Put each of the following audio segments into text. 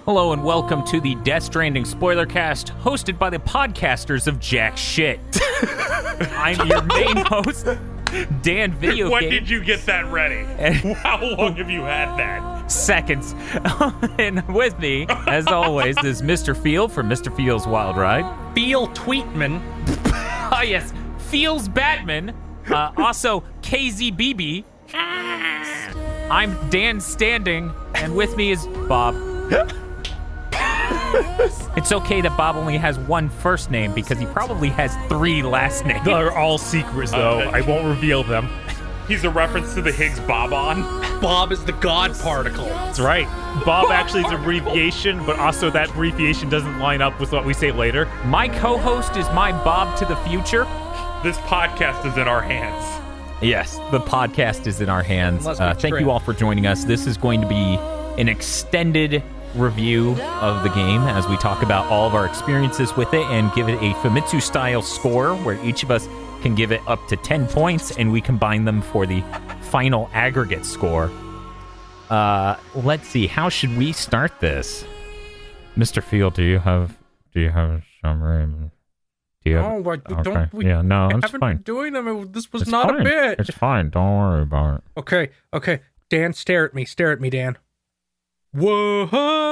Hello and welcome to the Death Stranding Spoilercast, hosted by the podcasters of Jack Shit. I'm your main host, Dan Video When Game. did you get that ready? How long have you had that? Seconds. And with me, as always, is Mr. Field from Mr. Field's Wild Ride. Feel Tweetman. Oh, yes. Feels Batman. Also, KZBB. I'm Dan Standing, and with me is Bob. It's okay that Bob only has one first name because he probably has three last names. They're all secrets, though. I won't reveal them. He's a reference to the Higgs boson. Bob is the God particle. That's right. Bob actually is an abbreviation, but also that abbreviation doesn't line up with what we say later. My co-host is my Bob to the future. This podcast is in our hands. Yes, the podcast is in our hands. Unless we Thank you all for joining us. This is going to be an extended review of the game as we talk about all of our experiences with it and give it a Famitsu-style score where each of us can give it up to 10 points and we combine them for the final aggregate score. Let's see, how should we start this? Mr. Field, do you have a summary? Do you have, No, okay. Yeah, no, it's haven't fine. been doing them. This was It's not fine. a bit. It's fine. Don't worry about it. Okay. Dan, stare at me. Stare at me, Dan. Whoa!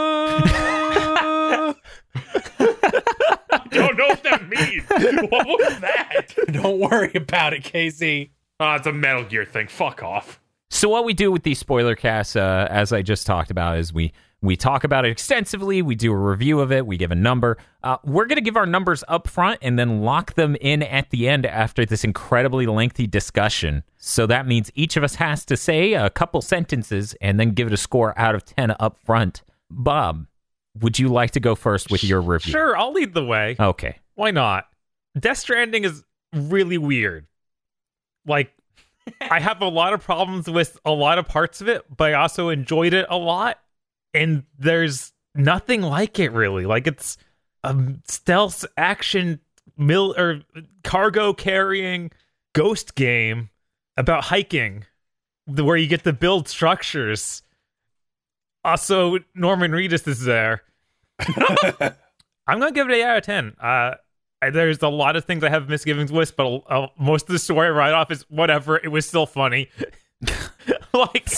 I don't know what that means. What was that? Don't worry about it, KZ. Oh, it's a Metal Gear thing. Fuck off. So what we do with these spoiler casts, as I just talked about, is we talk about it extensively. We do a review of it. We give a number. We're going to give our numbers up front and then lock them in at the end after this incredibly lengthy discussion. So that means each of us has to say a couple sentences and then give it a score out of 10 up front. Bob, would you like to go first with your review? Sure, I'll lead the way. Okay. Why not? Death Stranding is really weird. Like, I have a lot of problems with a lot of parts of it, but I also enjoyed it a lot. And there's nothing like it, really. Like, it's a stealth action cargo carrying ghost game about hiking where you get to build structures. Also, Norman Reedus is there. I'm going to give it an 8 out of 10. There's a lot of things I have misgivings with, but most of the story right off is whatever. It was still funny. Like...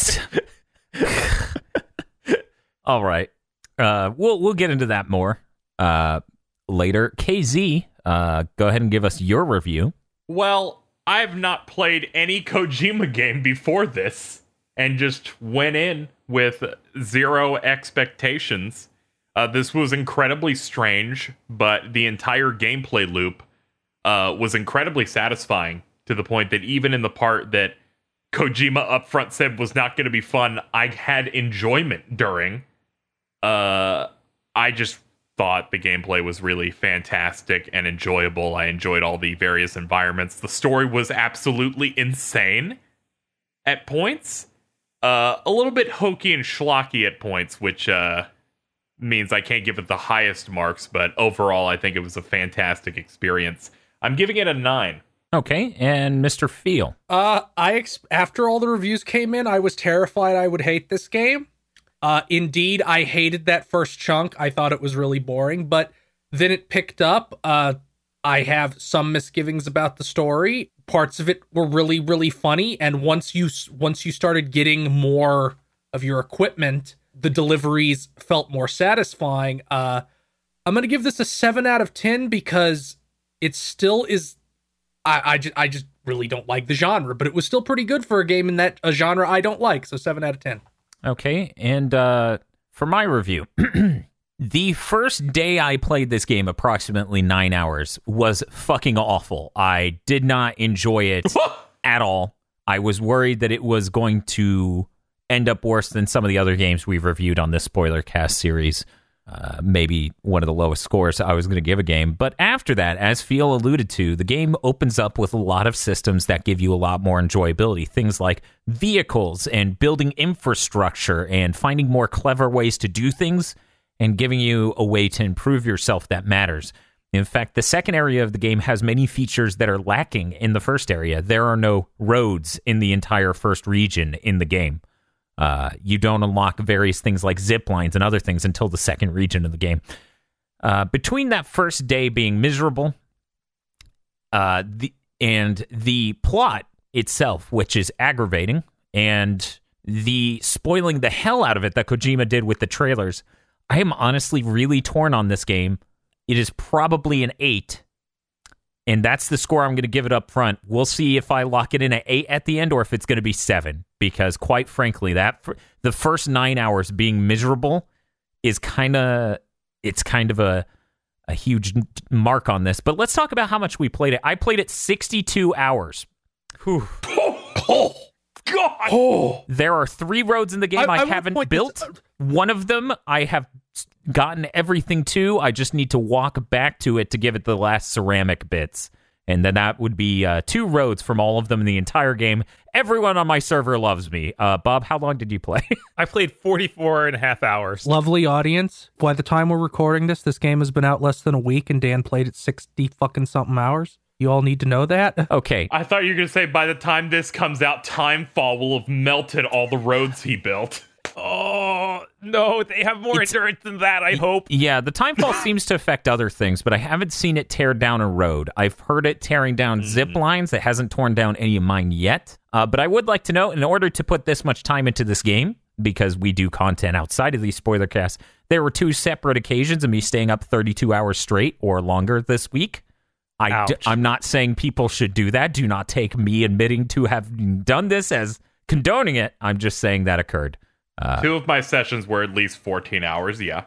All right. We'll get into that more later. KZ, go ahead and give us your review. Well, I've not played any Kojima game before this and just went in with zero expectations. This was incredibly strange, but the entire gameplay loop was incredibly satisfying to the point that even in the part that Kojima upfront said was not going to be fun, I had enjoyment during. I just thought the gameplay was really fantastic and enjoyable. I enjoyed all the various environments. The story was absolutely insane at points. A little bit hokey and schlocky at points, which means I can't give it the highest marks, but overall I think it was a fantastic experience. I'm giving it a 9. Okay, and Mr. Feel. After all the reviews came in, I was terrified I would hate this game. Indeed, I hated that first chunk. I thought it was really boring, but then it picked up. I have some misgivings about the story. Parts of it were really, really funny, and once you started getting more of your equipment, the deliveries felt more satisfying. I'm going to give this a 7 out of 10 because it still is. I just really don't like the genre, but it was still pretty good for a game in that a genre I don't like. So 7 out of 10. Okay, and for my review, the first day I played this game, approximately 9 hours, was fucking awful. I did not enjoy it at all. I was worried that it was going to end up worse than some of the other games we've reviewed on this spoiler cast series. Maybe one of the lowest scores I was going to give a game. But after that, as Phil alluded to, the game opens up with a lot of systems that give you a lot more enjoyability. Things like vehicles and building infrastructure and finding more clever ways to do things and giving you a way to improve yourself that matters. In fact, the second area of the game has many features that are lacking in the first area. There are no roads in the entire first region in the game. You don't unlock various things like zip lines and other things until the second region of the game. Between that first day being miserable, and the plot itself, which is aggravating, and the spoiling the hell out of it that Kojima did with the trailers, I am honestly really torn on this game. It is probably an 8, and that's the score I'm going to give it up front. We'll see if I lock it in at 8 at the end or if it's going to be 7, because quite frankly, the first 9 hours being miserable is kind of a huge mark on this. But let's talk about how much we played it. I played it 62 hours. Oh, God! Oh, There are 3 roads in the game I wanna haven't point built. this- One of them I have gotten everything to. I just need to walk back to it to give it the last ceramic bits. And then that would be 2 roads from all of them in the entire game. Everyone on my server loves me. Bob, how long did you play? I played 44 and a half hours. lovely audience. By the time we're recording this game has been out less than a week, and Dan played it 60 fucking something hours. You all need to know that. Okay. I thought you were going to say by the time this comes out, Timefall will have melted all the roads he built. Oh, no, they have more endurance than that, I hope. Yeah, the timefall seems to affect other things, but I haven't seen it tear down a road. I've heard it tearing down zip lines. It hasn't torn down any of mine yet. But I would like to know, in order to put this much time into this game, because we do content outside of these spoiler casts, there were 2 separate occasions of me staying up 32 hours straight or longer this week. I'm not saying people should do that. Do not take me admitting to have done this as condoning it. I'm just saying that occurred. 2 of my sessions were at least 14 hours, yeah.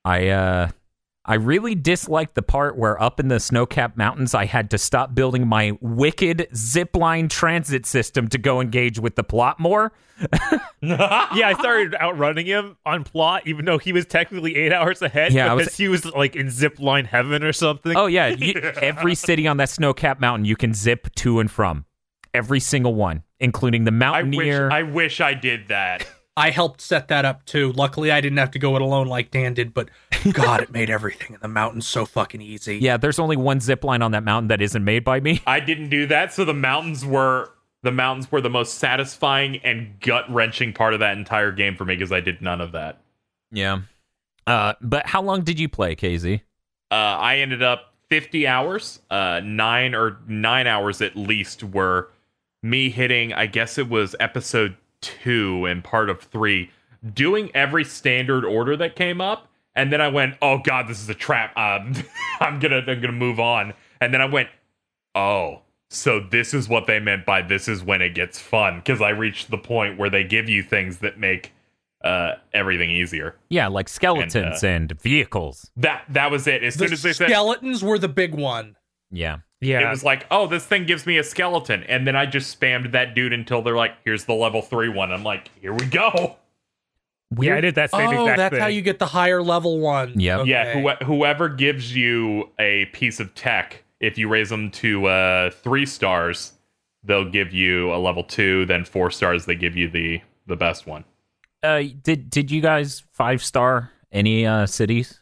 I really disliked the part where up in the snow-capped mountains I had to stop building my wicked zipline transit system to go engage with the plot more. Yeah, I started outrunning him on plot, even though he was technically 8 hours ahead, Yeah, because he was like in zipline heaven or something. Oh, yeah. Every city on that snow-capped mountain you can zip to and from. Every single one, including the Mountaineer. I wish I did that. I helped set that up too. Luckily, I didn't have to go it alone like Dan did, but God, it made everything in the mountains so fucking easy. Yeah, there's only one zip line on that mountain that isn't made by me. I didn't do that, so the mountains were the most satisfying and gut-wrenching part of that entire game for me because I did none of that. Yeah. But how long did you play, KZ? I ended up 50 hours. 9 hours at least were me hitting, I guess it was episode 2 and part of 3, doing every standard order that came up, and then I went, oh god, this is a trap. I'm gonna move on. And then I went, oh, so this is what they meant by this is when it gets fun, because I reached the point where they give you things that make everything easier. Yeah, like skeletons and vehicles. That was it. As soon as they said skeletons were the big one. Yeah. it was like, oh, this thing gives me a skeleton, and then I just spammed that dude until they're like, here's the level 3 one. I'm like, here we go. Yeah, I did that same exact that's thing. how you get the higher level one. Yep. Okay. Yeah, whoever gives you a piece of tech, if you raise them to 3 stars, they'll give you a level 2. Then 4 stars, they give you the best one. Did you guys 5-star any cities?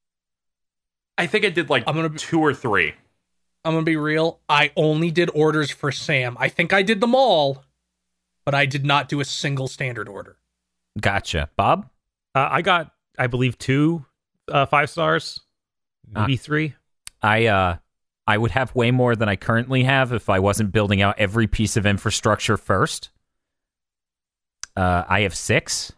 I think I did like 2 or 3. I'm gonna be real. I only did orders for Sam. I think I did them all, but I did not do a single standard order. Gotcha. Bob? I got, I believe, 2 5 stars, maybe 3. I would have way more than I currently have if I wasn't building out every piece of infrastructure first. I have 6.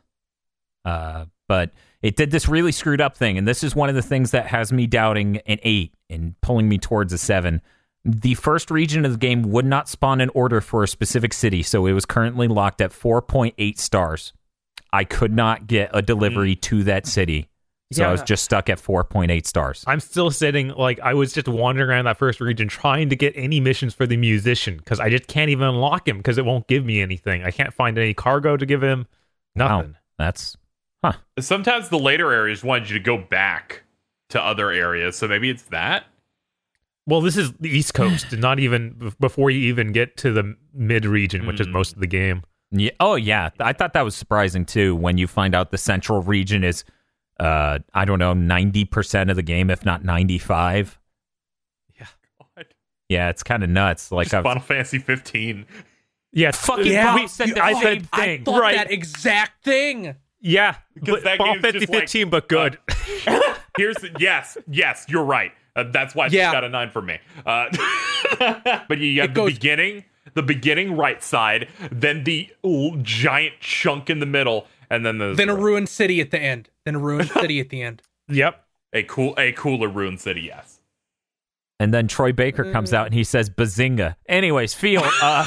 But it did this really screwed up thing, and this is one of the things that has me doubting an 8 and pulling me towards a 7. The first region of the game would not spawn an order for a specific city, so it was currently locked at 4.8 stars. I could not get a delivery to that city, so I was just stuck at 4.8 stars. I'm still sitting, like, I was just wandering around that first region trying to get any missions for the musician, because I just can't even unlock him, because it won't give me anything. I can't find any cargo to give him. Nothing. Wow, that's... Sometimes the later areas wanted you to go back to other areas, so maybe it's that. Well, this is the East Coast, not even before you even get to the mid region, which is most of the game. Yeah. Oh, yeah. I thought that was surprising, too, when you find out the central region is, I don't know, 90% of the game, if not 95. Yeah. God. Yeah, it's kind of nuts. Like Final Fantasy 15. Yeah, Fucking Yeah, Bob said the I same said I thing. thought Right. that exact thing. yeah. Because that Final game's Fantasy just like, 15, but good. Here's yes, you're right. That's why it's Yeah. got a 9 for me. But you have goes- the beginning right side, then the giant chunk in the middle, and then Then a ruined city at the end. Then a ruined city at the end. Yep. a cooler ruined city. Yes. And then Troy Baker comes out and he says bazinga. Anyways, Feel,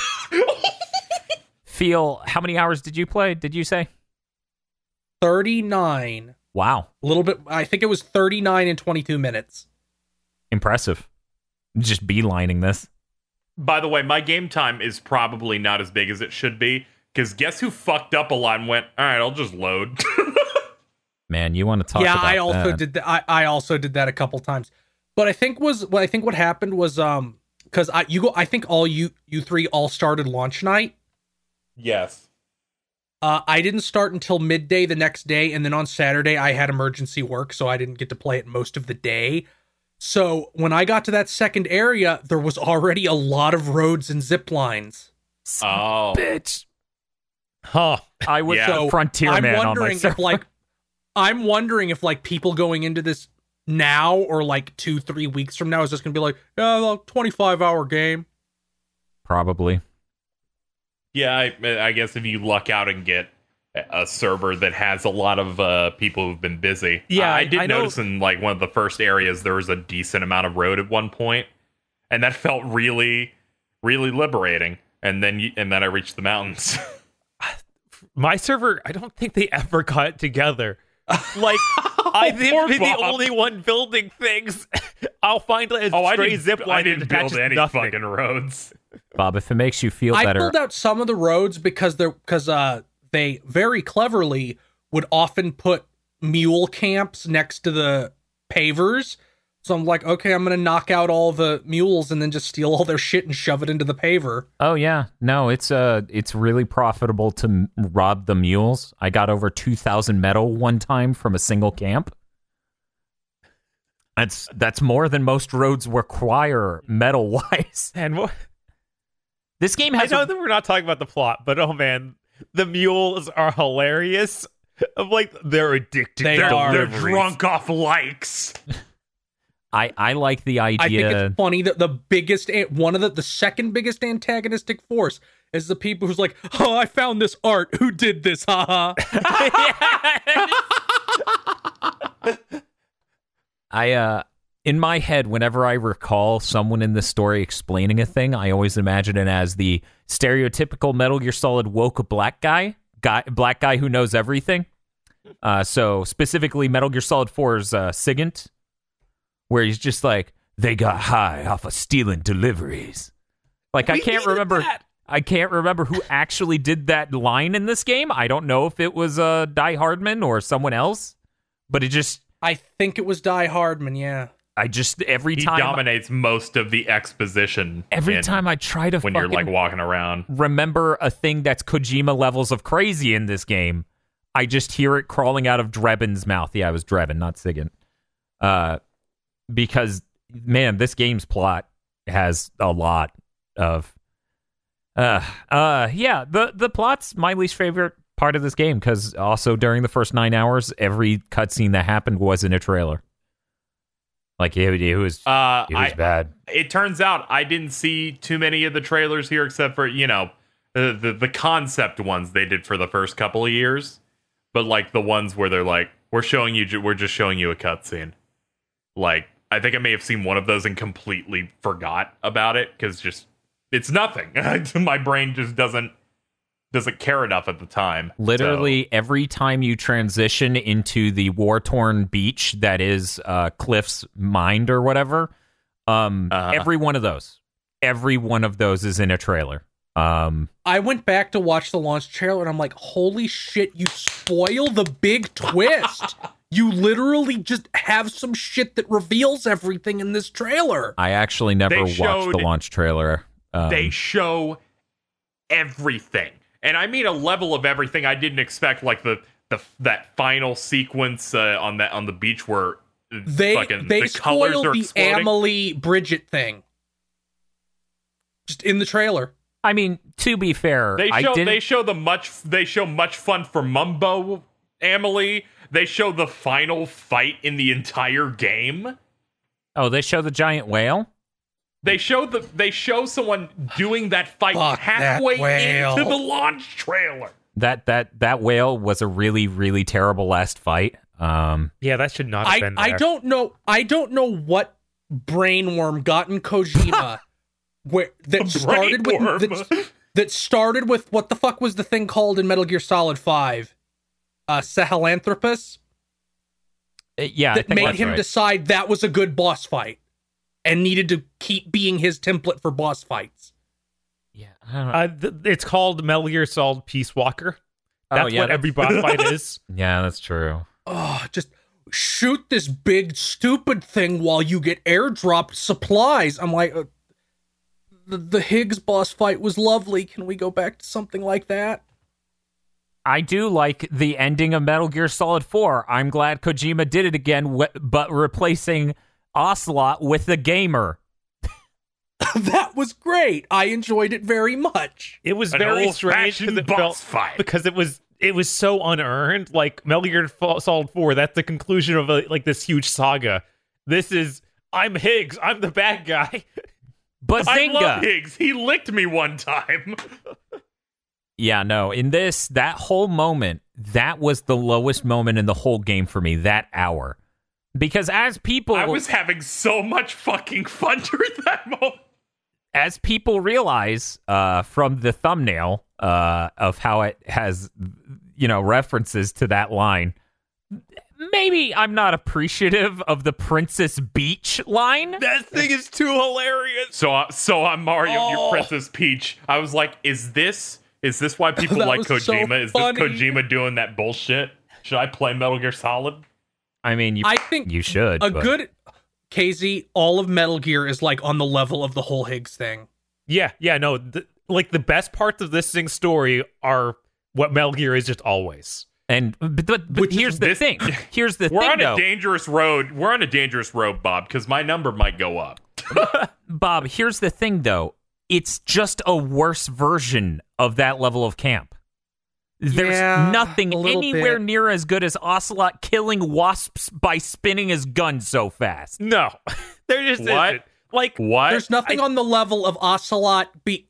how many hours did you play? Did you say? 39. Wow. A little bit. I think it was 39 and 22 minutes. Impressive. Just beelining this. By the way, my game time is probably not as big as it should be. Because guess who fucked up a lot and went, all right, I'll just load. Man, you want to talk Yeah, about I also that. did that. I also did that a couple times. But I think what happened was because I think all you three all started launch night. Yes. I didn't start until midday the next day, and then on Saturday I had emergency work, so I didn't get to play it most of the day. So when I got to that second area, there was already a lot of roads and zip lines. Oh. Bitch. Huh. I was Yeah. a frontier I'm man on my wondering server. I'm wondering if people going into this now or 2-3 weeks from now is just gonna be like, yeah, 25-hour game. Probably. Yeah, I guess if you luck out and get a server that has a lot of people who've been busy. Yeah, I did I know- notice in one of the first areas there was a decent amount of road at one point, and that felt really, really liberating. And then I reached the mountains. My server, I don't think they ever got it together. Like, I Poor didn't be the Bob. only one building things. I'll find a I stray didn't, zip line I didn't that build attaches any nothing. fucking roads. Bob, if it makes you feel I better. pulled out some of the roads because they very cleverly would often put mule camps next to the pavers. So I'm like, okay, I'm gonna knock out all the mules and then just steal all their shit and shove it into the paver. Oh yeah, no, it's really profitable to rob the mules. I got over 2,000 metal one time from a single camp. That's more than most roads require metal wise. And what? This game I has know that we're not talking about the plot, but oh man, the mules are hilarious. I'm like, they're addicted. They to are. They're deliveries. drunk off likes. I like the idea. I think it's funny that the second biggest antagonistic force is the people who's like, oh, I found this art. Who did this? Haha. In my head, whenever I recall someone in the story explaining a thing, I always imagine it as the stereotypical Metal Gear Solid woke black guy who knows everything. So specifically Metal Gear Solid 4's Sigint, where he's just like, they got high off of stealing deliveries. Like, I can't remember who actually did that line in this game. I don't know if it was Die Hardman or someone else, but I think it was Die Hardman, yeah. Every He time dominates most of the exposition. Every time I try to when fucking you're walking around. remember a thing that's Kojima levels of crazy in this game, I just hear it crawling out of Drebin's mouth. Yeah, it was Drebin, not Sigint. Because, man, this game's plot has a lot of... the plot's my least favorite part of this game, because also during the first 9 hours, every cutscene that happened was in a trailer. Like, it was bad. It turns out I didn't see too many of the trailers here, except for, the concept ones they did for the first couple of years. But, the ones where they're like, we're just showing you a cutscene. I think I may have seen one of those and completely forgot about it, because it's nothing. My brain just doesn't care enough at the time. Literally every time you transition into the war-torn beach that is Cliff's mind or whatever, every one of those is in a trailer. I went back to watch the launch trailer and I'm like, holy shit, you spoil the big twist. You literally just have some shit that reveals everything in this trailer. I actually never watched the launch trailer. They show everything. And I mean a level of everything I didn't expect, that final sequence on the beach where they the colors spoiled are the exploding. Amelie Bridget thing. Just in the trailer. I mean, to be fair, They show much fun for Mumbo, Amelie. They show the final fight in the entire game. Oh, they show the giant whale? They show someone doing that fight Fuck halfway that whale. into the launch trailer. That whale was a really, really terrible last fight. Yeah, that should not have been there. I don't know what brainworm got in Kojima that started with what the fuck was the thing called in Metal Gear Solid 5? Sahelanthropus? Yeah, I That think made that's him right. decide that was a good boss fight and needed to keep being his template for boss fights. Yeah, I don't know. It's called Metal Gear Solid Peace Walker. That's yeah, what every boss fight is. Yeah, that's true. Oh, just shoot this big stupid thing while you get airdropped supplies. I'm like, the Higgs boss fight was lovely. Can we go back to something like that? I do like the ending of Metal Gear Solid 4. I'm glad Kojima did it again, but replacing Ocelot with the gamer. That was great. I enjoyed it very much. It was An very strange old-fashioned because boss fight. because it was so unearned. Like Metal Gear Solid 4, that's the conclusion of this huge saga. This is I'm Higgs, I'm the bad guy. I love Bazinga! Higgs. He licked me one time. Yeah, no, in this, that whole moment, that was the lowest moment in the whole game for me, that hour. Because as people... I was having so much fucking fun during that moment. As people realize from the thumbnail of how it has, references to that line, maybe I'm not appreciative of the Princess Beach line. That thing is too hilarious. So I'm Mario, you're Princess Peach. I was like, is this why people That like was so Kojima? Is this funny. Kojima doing that bullshit? Should I play Metal Gear Solid? I mean, I think you should. a but- good KZ, all of Metal Gear is like on the level of the whole Higgs thing. Yeah, no. The best parts of this thing's story are what Metal Gear is just always. And but here's the thing. Here's the We're thing, on though. a dangerous road. We're on a dangerous road, Bob, because my number might go up. Bob, here's the thing, though. It's just a worse version of that level of camp. There's Yeah, nothing a little anywhere bit. near as good as Ocelot killing wasps by spinning his gun so fast. No, there just What? isn't. Like, What? There's nothing on the level of Ocelot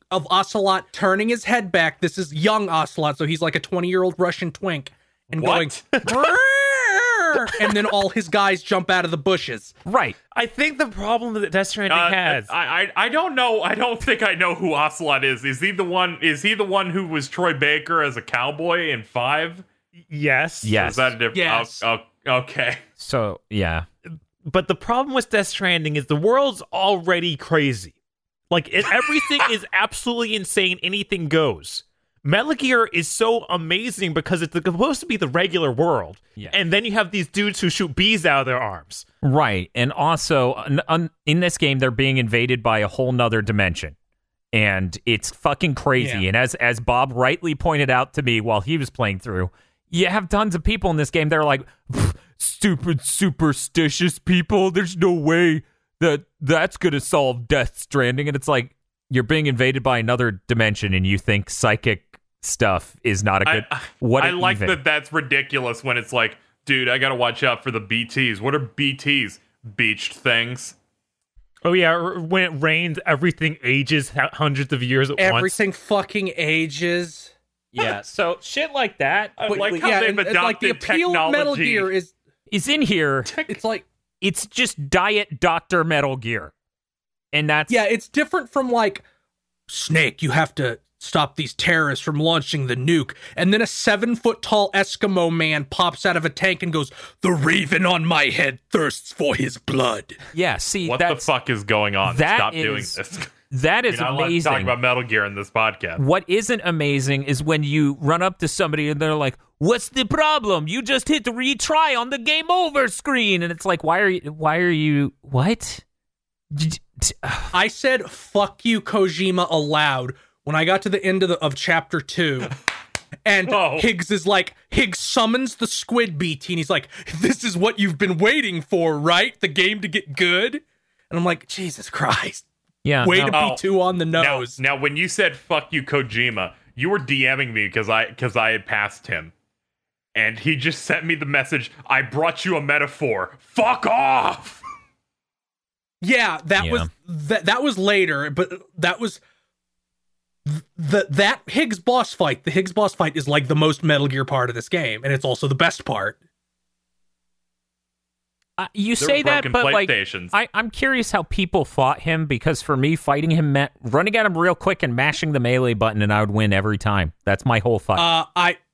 turning his head back. This is young Ocelot, so he's like a 20-year-old Russian twink and What? going, and then all his guys jump out of the bushes. Right. I think the problem that Death Stranding has. I don't know. I don't think I know who Ocelot is. Is he the one who was Troy Baker as a cowboy in 5? Yes. Yes. Is that a different? Yes. Okay. So, yeah. But the problem with Death Stranding is the world's already crazy. Like, everything is absolutely insane. Anything goes. Metal Gear is so amazing because it's supposed to be the regular world. Yeah. And then you have these dudes who shoot bees out of their arms. Right. And also, in this game, they're being invaded by a whole nother dimension. And it's fucking crazy. Yeah. And as Bob rightly pointed out to me while he was playing through, you have tons of people in this game that are like, stupid, superstitious people. There's no way that's going to solve Death Stranding. And it's like, you're being invaded by another dimension and you think psychic stuff is not a good... I like that that's ridiculous when it's like, dude, I gotta watch out for the BTs. What are BTs? Beached things. Oh, yeah. When it rains, everything ages hundreds of years at once. Everything fucking ages. Yeah, so shit like that I like how they've and, adopted like the appeal technology. of Metal Gear is in here. it's like, It's just Diet Dr. Metal Gear. And that's... yeah, it's different from like, Snake, you have to stop these terrorists from launching the nuke. And then a 7-foot-tall Eskimo man pops out of a tank and goes, the raven on my head thirsts for his blood. Yeah, see, What the fuck is going on? that Stop is- doing this. that is I love amazing. talking about Metal Gear in this podcast. What isn't amazing is when you run up to somebody and they're like, what's the problem? You just hit retry on the game over screen. And it's like, why are you, what? I said, fuck you, Kojima, aloud when I got to the end of chapter 2. And Oh. Higgs summons the squid BT, and he's like, this is what you've been waiting for, right? The game to get good? And I'm like, Jesus Christ. Yeah. Way no. to be too on the nose. Now, when you said "fuck you, Kojima," you were DMing me because I had passed him, and he just sent me the message. I brought you a metaphor. Fuck off. Yeah, that was later, but that was that Higgs boss fight. The Higgs boss fight is like the most Metal Gear part of this game, and it's also the best part. You There say were that, broken but like, PlayStations. I'm curious how people fought him, because for me, fighting him meant running at him real quick and mashing the melee button, and I would win every time. That's my whole fight.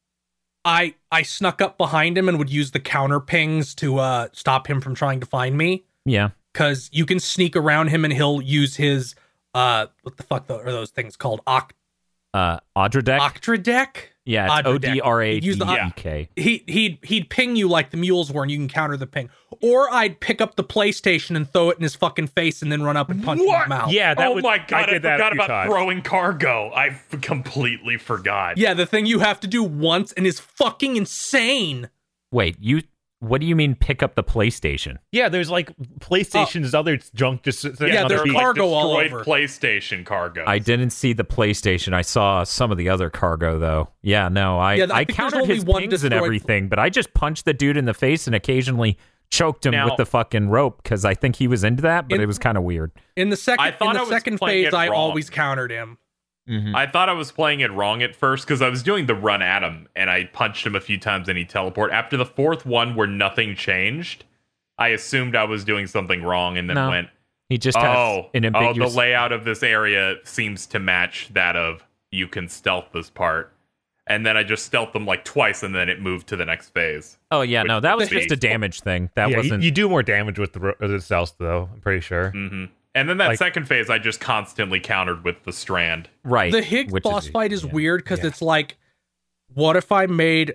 I snuck up behind him and would use the counter pings to stop him from trying to find me. Yeah. Because you can sneak around him and he'll use his what the fuck are those things called? Odradek? Octradek? Yeah, it's Odradek. Odradek. He'd ping you like the mules were, and you can counter the ping. Or I'd pick up the PlayStation and throw it in his fucking face, and then run up and punch him in the mouth. Yeah, Oh my god! I did that a forgot few about times. throwing cargo. I completely forgot. Yeah, the thing you have to do once and is fucking insane. Wait, what do you mean pick up the PlayStation? Yeah, there's like PlayStation's other junk just sitting Yeah, on the there's beach. cargo all destroyed over. PlayStation cargo. I didn't see the PlayStation. I saw some of the other cargo, though. Yeah, no, I think there's countered only his one pings and destroyed- everything, but I just punched the dude in the face and occasionally choked him Now- with the fucking rope, because I think he was into that, but In- it was kind of weird. In the second, I thought I was second playing phase, it I wrong. always countered him. I thought I was playing it wrong at first because I was doing the run at him and I punched him a few times and he teleported. After the fourth one where nothing changed, I assumed I was doing something wrong and then No. went, He just has an the ambiguous... layout of this area seems to match that of you can stealth this part. And then I just stealthed them like twice and then it moved to the next phase. Oh, yeah, no, that was the- just a damage thing. That Yeah, wasn't... you do more damage with the stealth, though, I'm pretty sure. And then that Like- second phase, I just constantly countered with the strand. right. The Higgs which boss fight is yeah. weird because it's like, what if I made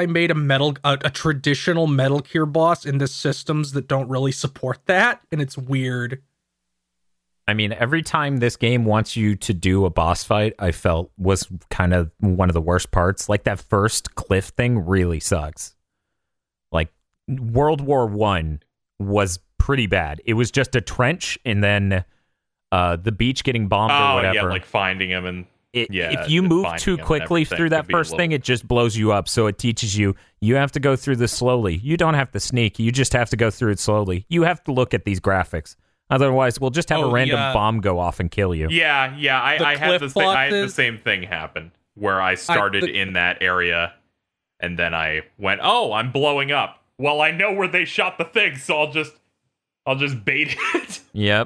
a traditional Metal Gear boss into systems that don't really support that, and it's weird. I mean, every time this game wants you to do a boss fight, I felt was kind of one of the worst parts. Like, that first cliff thing really sucks. Like, World War I was pretty bad. It was just a trench and then the beach getting bombed or whatever. Yeah, like finding him and if you move too quickly through that first thing, it just blows you up. So it teaches you have to go through this slowly. You don't have to sneak. You just have to go through it slowly. You have to look at these graphics. Otherwise, we'll just have a random bomb go off and kill you. Yeah. I had cliff I had the bosses- same thing happen where I started in that area and then I went, oh, I'm blowing up. Well, I know where they shot the thing, so I'll just bait it. Yep.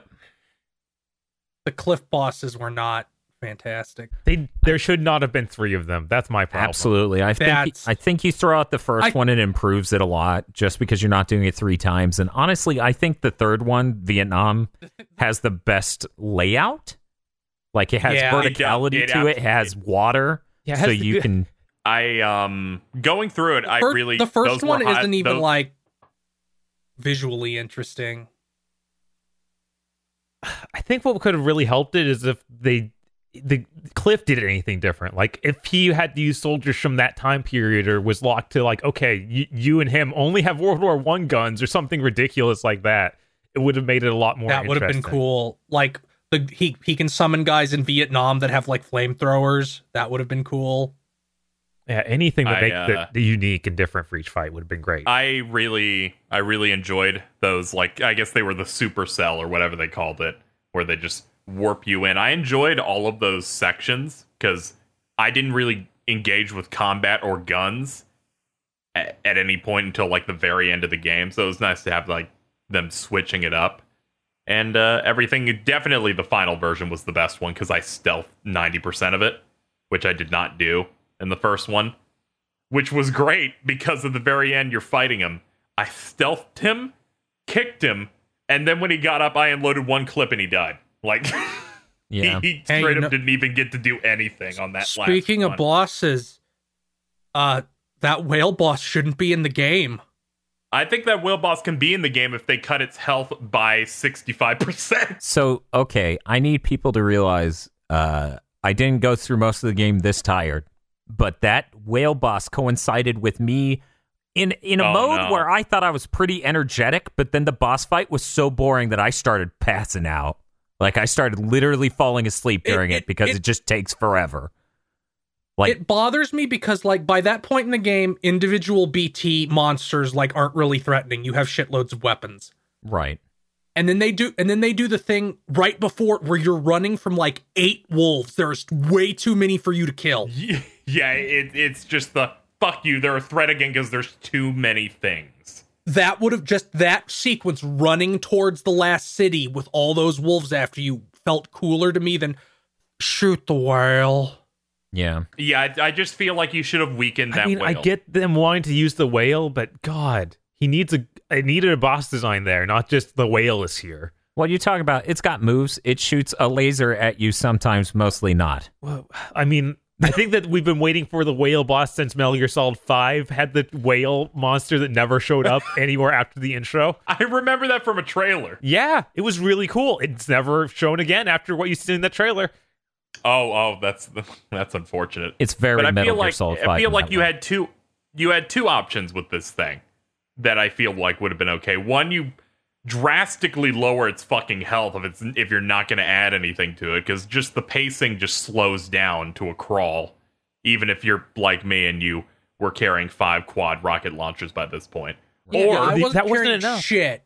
The cliff bosses were not fantastic. There should not have been 3 of them. That's my problem. Absolutely. I think you throw out the first one, it improves it a lot just because you're not doing it 3 times. And honestly, I think the third one, Vietnam, has the best layout. Like, it has verticality it to it. It has water. Yeah, it so has you can... I going through it, The first those one were hot- isn't even those- like visually interesting. I think what could have really helped it is if the Cliff did anything different. Like, if he had to use soldiers from that time period or was locked to, like, okay, you and him only have World War I guns or something ridiculous like that, it would have made it a lot more That would have been interesting. cool. Like, he can summon guys in Vietnam that have like flamethrowers. That would have been cool. Yeah, anything that make I, the unique and different for each fight would have been great. I really enjoyed those. Like, I guess they were the supercell or whatever they called it, where they just warp you in. I enjoyed all of those sections because I didn't really engage with combat or guns at any point until like the very end of the game. So it was nice to have like them switching it up. And everything, definitely the final version was the best one because I stealthed 90% of it, which I did not do in the first one, which was great because at the very end you're fighting him. I stealthed him, kicked him, and then when he got up, I unloaded one clip and he died. Like, Yeah. he Hey, straight you up know- didn't even get to do anything on that Speaking last of one. bosses, that whale boss shouldn't be in the game. I think that whale boss can be in the game if they cut its health by 65%. So, okay, I need people to realize I didn't go through most of the game this tired, but that whale boss coincided with me in a mode where I thought I was pretty energetic, but then the boss fight was so boring that I started passing out. Like, I started literally falling asleep during it because it just takes forever. Like, it bothers me because, like, by that point in the game, individual BT monsters, like, aren't really threatening. You have shitloads of weapons. right. And then they do the thing right before where you're running from, like, 8 wolves. There's way too many for you to kill. Yeah, it's just the, fuck you, they're a threat again because there's too many things. That would have just, that sequence running towards the last city with all those wolves after you felt cooler to me than shoot the whale. Yeah. Yeah, I just feel like you should have weakened that whale. I get them wanting to use the whale, but God, I needed a boss design there, not just the whale is here. What you talk about, it's got moves. It shoots a laser at you sometimes, mostly not. Well, I mean, I think that we've been waiting for the whale boss since Metal Gear Solid 5 had the whale monster that never showed up anywhere after the intro. I remember that from a trailer. Yeah, it was really cool. It's never shown again after what you see in the trailer. Oh, that's unfortunate. It's very but Metal Gear Solid 5. I feel like you had two options with this thing that I feel like would have been okay. One, you drastically lower its fucking health if you're not going to add anything to it, because just the pacing just slows down to a crawl, even if you're like me and you were carrying 5 quad rocket launchers by this point. I wasn't that wasn't carrying enough. shit.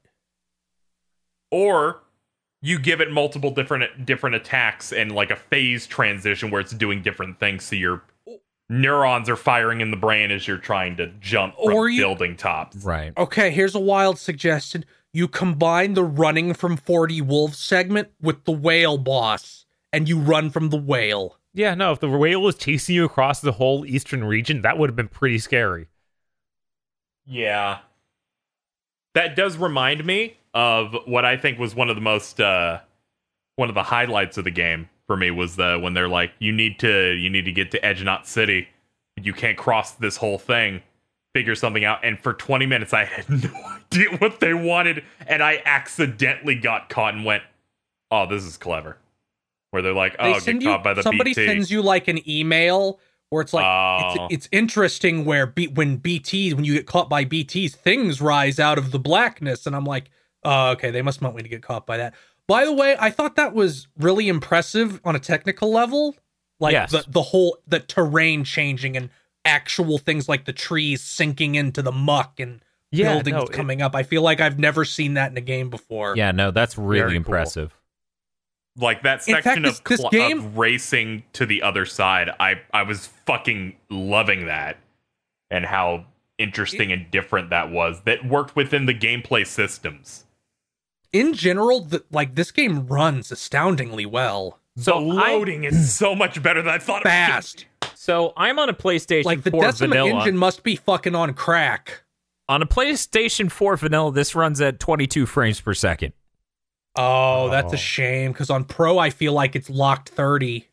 Or you give it multiple different attacks and like a phase transition where it's doing different things, so your neurons are firing in the brain as you're trying to jump from building tops. Right. Okay, here's a wild suggestion. You combine the running from 40 wolves segment with the whale boss, and you run from the whale. Yeah, no, if the whale was chasing you across the whole eastern region, that would have been pretty scary. Yeah. That does remind me of what I think was one of the highlights of the game for me was when they're like, you need to get to Edge-Knot City. You can't cross this whole thing. Figure something out. And for 20 minutes, I had no idea what they wanted. And I accidentally got caught and went, oh, this is clever. Where they're like, oh, get caught by the somebody BT. sends you like an email where it's like, it's interesting where when you get caught by BTs, things rise out of the blackness. And I'm like, oh, okay, they must want me to get caught by that. By the way, I thought that was really impressive on a technical level. Like Yes. the terrain changing and actual things like the trees sinking into the muck and buildings coming up. I feel like I've never seen that in a game before. Yeah, no, that's really Very impressive. Cool. Like that In fact, section this game- of racing to the other side, I was fucking loving that, and how interesting and different that was. That worked within the gameplay systems. In general, this game runs astoundingly well. So loading is so much better than I thought. Fast. So I'm on a PlayStation Like the 4 Decima vanilla. engine must be fucking on crack. On a PlayStation 4 vanilla, this runs at 22 frames per second. Oh, that's a shame, because on Pro, I feel like it's locked 30.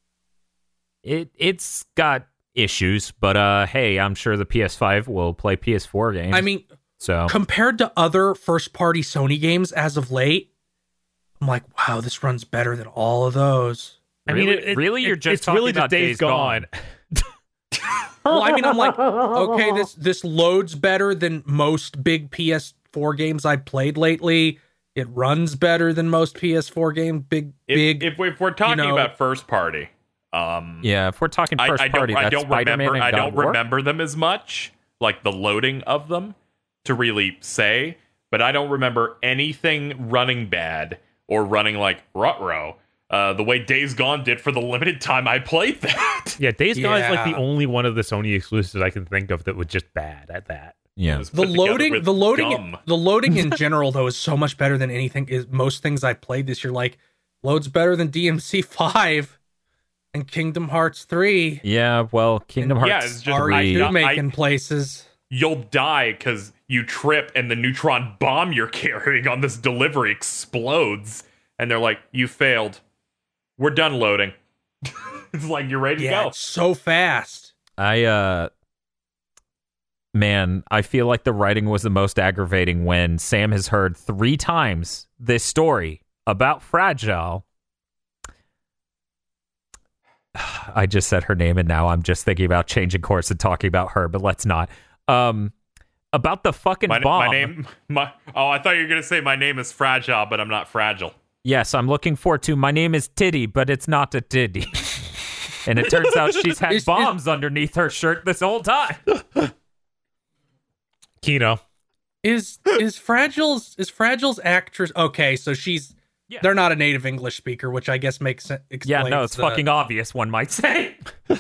It's got issues, but hey, I'm sure the PS5 will play PS4 games. I mean, so compared to other first-party Sony games as of late, I'm like, wow, this runs better than all of those. I mean, really, you're just it's talking really about the Days Gone. Well, I mean, I'm like, okay, this loads better than most big PS4 games I've played lately. It runs better than most PS4 games. If we're talking about first party, yeah, if we're talking first party, I that's don't Spider-Man remember. and I God don't of War. remember them as much, like the loading of them, to really say. But I don't remember anything running bad or running like Rut-Row. The way Days Gone did for the limited time I played that. Yeah, Days Gone is like the Yeah. only one of the Sony exclusives I can think of that was just bad at that. Yeah, It was The put together loading, with gum. the loading in general though is so much better than anything. Is most things I've played this year. Like loads better than DMC 5 and Kingdom Hearts 3. yeah. Well, Kingdom Yeah, Hearts it's just- RE2 I- making places. You'll die because you trip and the neutron bomb you're carrying on this delivery explodes. And they're like, you failed. We're done loading. It's like, you're ready to Yeah, go. it's so fast. Man, I feel like the writing was the most aggravating when Sam has heard 3 times this story about Fragile. I just said her name, and now I'm just thinking about changing course and talking about her, but let's not. About the fucking bomb. I thought you were going to say my name is Fragile, but I'm not fragile. Yes, I'm looking forward to. My name is Titty, but it's not a titty. And it turns out she's had bombs underneath her shirt this whole time. Kino. Is Fragile's actress okay? So they're not a native English speaker, which I guess makes sense. Yeah, no, it's fucking obvious. One might say.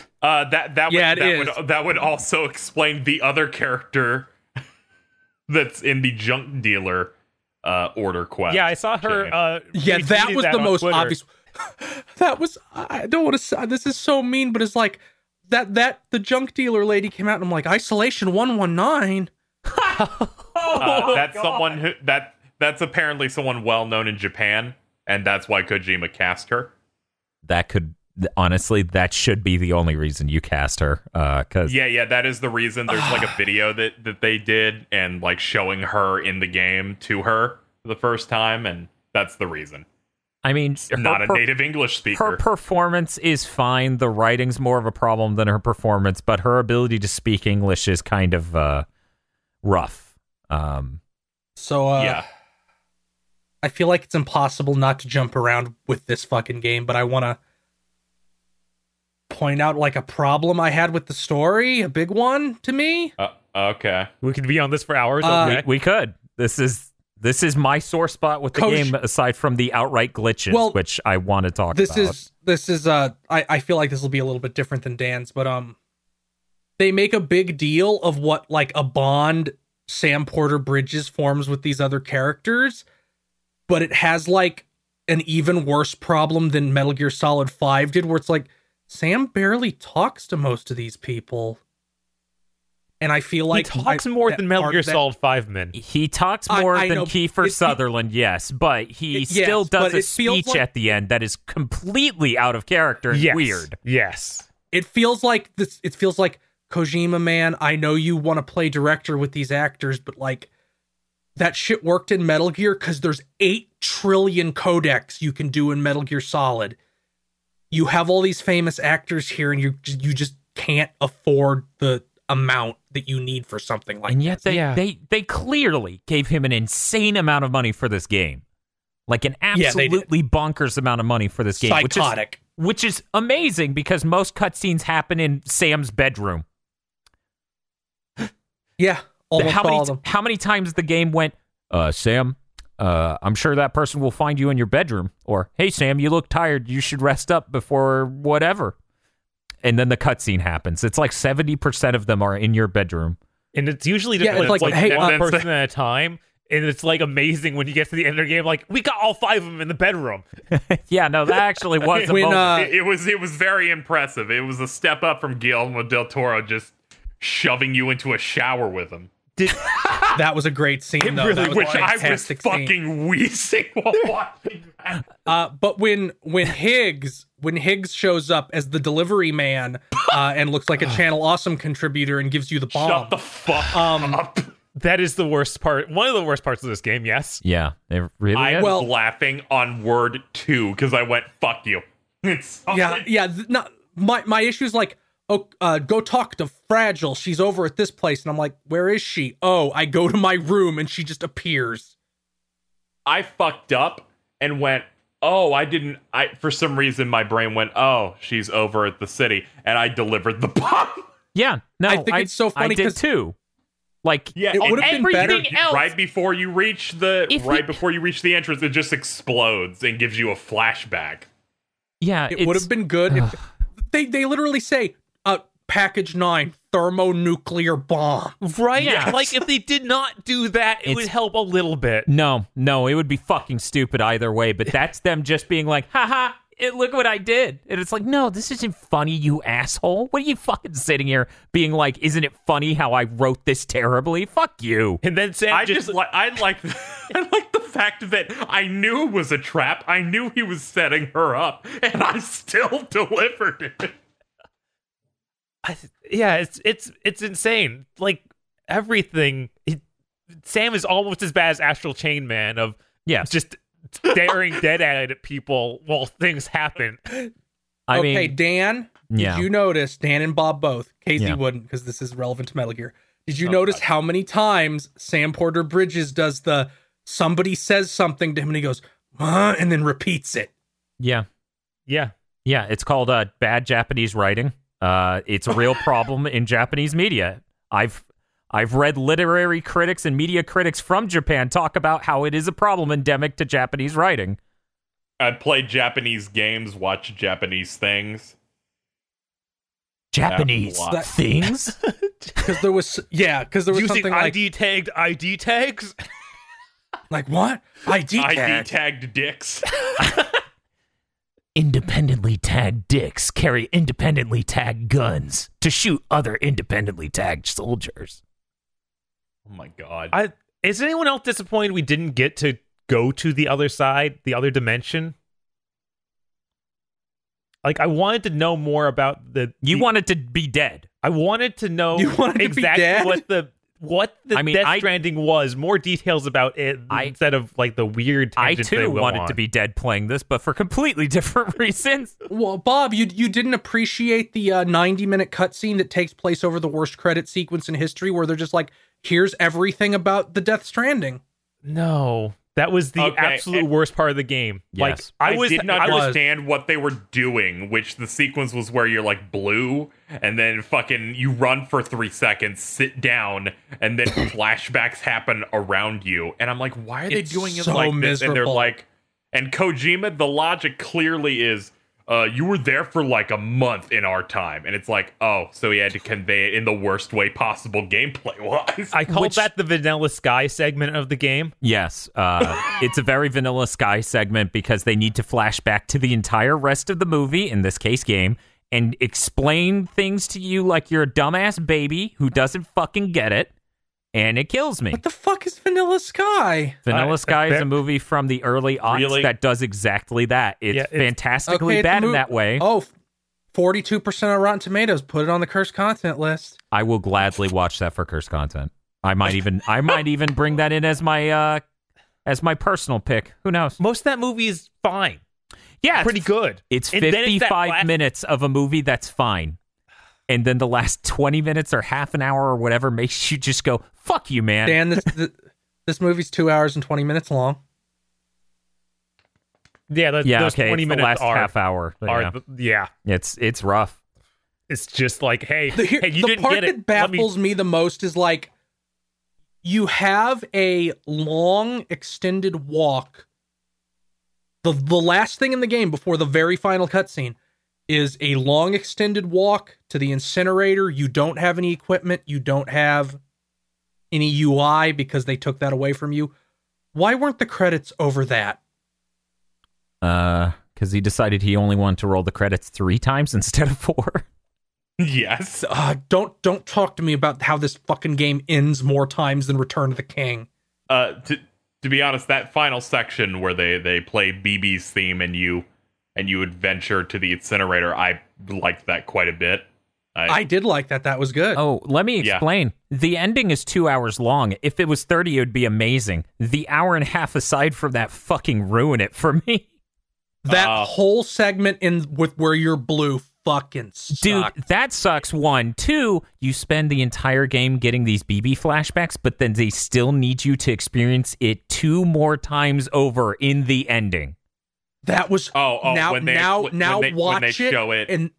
That would also explain the other character that's in the junk dealer order quest. Yeah, I saw her. That was the most Twitter. obvious. That was. I don't want to say this is so mean, but it's like that the junk dealer lady came out and I'm like, Isolation 119. That's someone who that's apparently someone well known in Japan, and that's why Kojima cast her. That could honestly, that should be the only reason you cast her. Because that is the reason. There's like a video that they did and like showing her in the game to her for the first time, and that's the reason. I mean, Not a native English speaker. Her performance is fine. The writing's more of a problem than her performance, but her ability to speak English is kind of rough. I feel like it's impossible not to jump around with this fucking game, but I want to point out like a problem I had with the story, a big one to me. Okay. We could be on this for hours. Okay. We could. This is my sore spot with the game, aside from the outright glitches, which I want to talk about. This is I feel like this will be a little bit different than Dan's, but they make a big deal of what like a bond Sam Porter Bridges forms with these other characters, but it has like an even worse problem than Metal Gear Solid 5 did, where it's like Sam barely talks to most of these people. And I feel like he talks more than Metal Gear Solid 5 men. He talks more than know, Kiefer Sutherland, yes, but he still does a speech at the end that is completely out of character and weird. Yes. It feels like this. It feels like Kojima, man, I know you want to play director with these actors, but like that shit worked in Metal Gear because there's 8 trillion codecs you can do in Metal Gear Solid. You have all these famous actors here, and you just can't afford the amount that you need for something like and yet this. they clearly gave him an insane amount of money for this game, like an absolutely bonkers amount of money for this game. Psychotic, which is amazing because most cutscenes happen in Sam's bedroom. Yeah, almost all of them. How many times the game went, Sam, I'm sure that person will find you in your bedroom, or hey Sam, you look tired, you should rest up before whatever. And then the cutscene happens. It's like 70% of them are in your bedroom. And it's usually just it's like hey, one person at a time. And it's like amazing when you get to the end of the game, like, we got all 5 of them in the bedroom. Yeah, no, that actually was a moment. It was very impressive. It was a step up from Guillermo del Toro just shoving you into a shower with him. That was a great scene, though. Really, that was which a I was fantastic fucking wheezing while watching that. But when Higgs shows up as the delivery man and looks like a Channel Awesome contributor and gives you the bomb, Shut the fuck up. That is the worst part. One of the worst parts of this game, yes. Yeah, it really I is. was laughing on word 2 because I went, fuck you. My issue is like, go talk to Fragile. She's over at this place. And I'm like, where is she? Oh, I go to my room and she just appears. I fucked up and went, for some reason my brain went, oh, she's over at the city. And I delivered the bomb. Yeah, no, I think it's so funny I did too. Like, yeah, it would have been better else. Right before you reach the entrance, it just explodes and gives you a flashback. Yeah, it would have been good if they literally say, package 9 thermonuclear bomb. Right? Yes. Like, if they did not do that, it would help a little bit. No, it would be fucking stupid either way, but that's them just being like, haha, look what I did. And it's like, no, this isn't funny, you asshole. What are you fucking sitting here being like, isn't it funny how I wrote this terribly? Fuck you. And then Sam I like the fact that I knew it was a trap. I knew he was setting her up, and I still delivered it. It's insane. Like, everything. Sam is almost as bad as Astral Chain Man of just staring dead at people while things happen. I mean, Dan, did you notice, Dan and Bob both, Casey wouldn't because this is relevant to Metal Gear. Did you notice how many times Sam Porter Bridges does somebody says something to him and he goes, and then repeats it. Yeah. Yeah. Yeah, it's called bad Japanese writing. It's a real problem in Japanese media. I've read literary critics and media critics from Japan talk about how it is a problem endemic to Japanese writing. I'd play Japanese games, watch Japanese things. Japanese That- things? Because there was Using something ID tagged ID tags. like what? ID ID tag. tagged dicks. Independently tagged dicks carry independently tagged guns to shoot other independently tagged soldiers. Oh my god. Is anyone else disappointed we didn't get to go to the other side, the other dimension? Like, I wanted to know more about You wanted to be dead. I wanted to know You wanted to be exactly dead? what the Death Stranding was, more details about it instead of like the weird I tangents they too went wanted on. to be dead playing this, but for completely different reasons. Well, Bob, you didn't appreciate the 90-minute cutscene that takes place over the worst credit sequence in history, where they're just like, "Here's everything about the Death Stranding." No, that was the absolute worst part of the game. Yes. Like I did not understand what they were doing, which the sequence was where you're like blue, and then fucking you run for 3 seconds, sit down, and then flashbacks happen around you. And I'm like, why are they It's doing it so like this? And they're miserable. like, and Kojima, the logic clearly is, you were there for like a month in our time. And it's like, oh, so he had to convey it in the worst way possible gameplay wise. I call that the Vanilla Sky segment of the game. Yes, it's a very Vanilla Sky segment because they need to flash back to the entire rest of the movie, in this case game, and explain things to you like you're a dumbass baby who doesn't fucking get it, and it kills me. What the fuck is Vanilla Sky? Vanilla Sky is a movie from the early aughts Really? that does exactly that. It's fantastically it's a bad in mov- that way. Oh, 42% on Rotten Tomatoes. Put it on the cursed content list. I will gladly watch that for cursed content. I might even bring that in as my personal pick. Who knows? Most of that movie is fine. Yeah, Pretty good. It's And then it's that 55 last- minutes of a movie that's fine. And then the last 20 minutes or half an hour or whatever makes you just go, fuck you, man. Dan, this movie's 2 hours and 20 minutes long. Yeah, those okay, 20 it's minutes the last are, half hour. yeah. It's rough. It's just like, hey, The you didn't part get it. that baffles me the most is like, you have a long extended walk. The last thing in the game before the very final cutscene is a long extended walk to the incinerator. You don't have any equipment. You don't have any UI because they took that away from you. Why weren't the credits over that? Because he decided he only wanted to roll the credits 3 times instead of 4. Yes. Don't talk to me about how this fucking game ends more times than Return of the King. To be honest, that final section where they play BB's theme and you adventure to the incinerator, I liked that quite a bit. I did like that. That was good. Oh, let me explain. The ending is 2 hours long. If it was 30, it would be amazing. The hour and a half aside from that fucking ruin it for me. That whole segment with where you're blue fucking sucked. Dude, that sucks. 1. 2, you spend the entire game getting these BB flashbacks, but then they still need you to experience it 2 more times over in the ending. That was now when they watch show it, and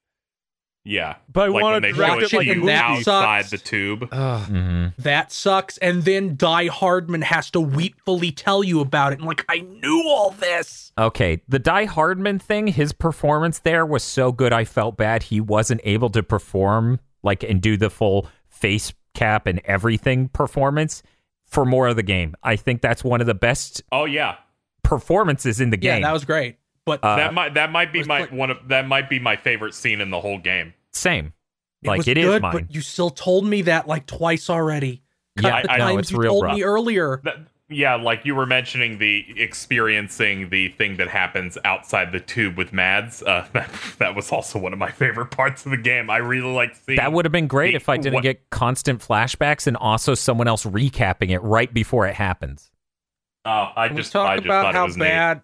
yeah, But I like wanted when to they show watch it it to and you that outside sucks. the tube. that sucks. And then Die Hardman has to weepfully tell you about it. And like, I knew all this. Okay, the Die Hardman thing, his performance there was so good I felt bad he wasn't able to perform and do the full face cap and everything performance for more of the game. I think that's one of the best Oh yeah, performances in the game. Yeah, that was great. But that might be my favorite scene in the whole game. Same. was it is good, mine. but you still told me that like twice already. Yeah, the I know, times it's you real told rough. me earlier. Yeah, like you were mentioning experiencing the thing that happens outside the tube with Mads. That was also one of my favorite parts of the game. I really like seeing That would have been great if I didn't get constant flashbacks and also someone else recapping it right before it happens. I Can just we talk thought about it how was bad.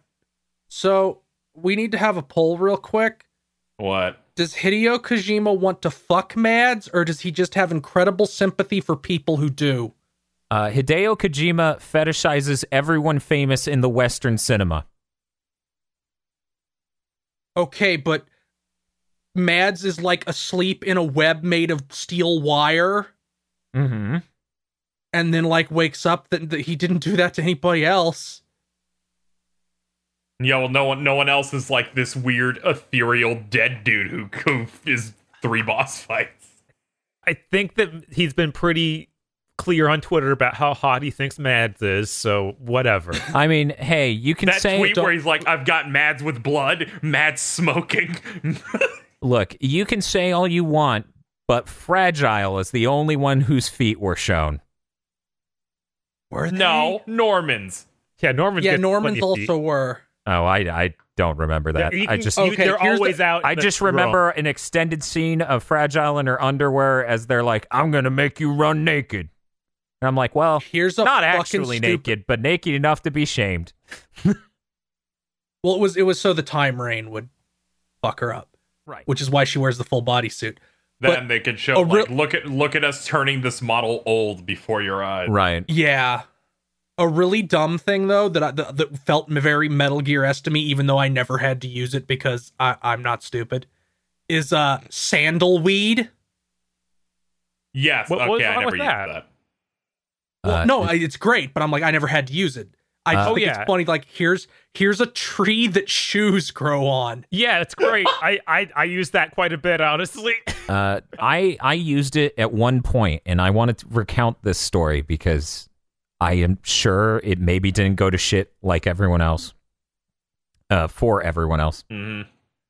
So we need to have a poll real quick. neat. What? Does Hideo Kojima want to fuck Mads, or does he just have incredible sympathy for people who do? Hideo Kojima fetishizes everyone famous in the Western cinema. Okay, but Mads is like asleep in a web made of steel wire, Mm-hmm. and then like wakes up that he didn't do that to anybody else. Yeah, well, no one else is like this weird ethereal dead dude who is 3 boss fights. I think that he's been pretty clear on Twitter about how hot he thinks Mads is, so whatever. I mean, hey, you can That say tweet where he's like, "I've got Mads with blood, Mads smoking." look, you can say all you want, but Fragile is the only one whose feet were shown. Were they? No, Norman's. Yeah, Norman's Yeah, gets Normans plenty of also were. Oh, I don't remember that. feet. I just Okay, they're here's always out. I in the just row. remember an extended scene of Fragile in her underwear as they're like, "I'm gonna make you run naked," and I'm like, "Well, Here's a not fucking actually stupid- naked, but naked enough to be shamed." Well, it was so the Time Rain would fuck her up, Right. which is why she wears the full bodysuit. Then they could show a real- like, look at us turning this model old before your eyes. Right. Yeah. A really dumb thing though that felt very Metal Gear-esque to me, even though I never had to use it because I'm not stupid, is sandalweed. Yes. What was okay, I wrong never with used that? that. Well, no, it's great, but I'm like I never had to use it. I just Oh, think yeah. it's funny. Like here's a tree that shoes grow on. Yeah, it's great. I use that quite a bit, honestly. I used it at one point, and I wanted to recount this story because I am sure it maybe didn't go to shit like everyone else. For everyone else. Hmm.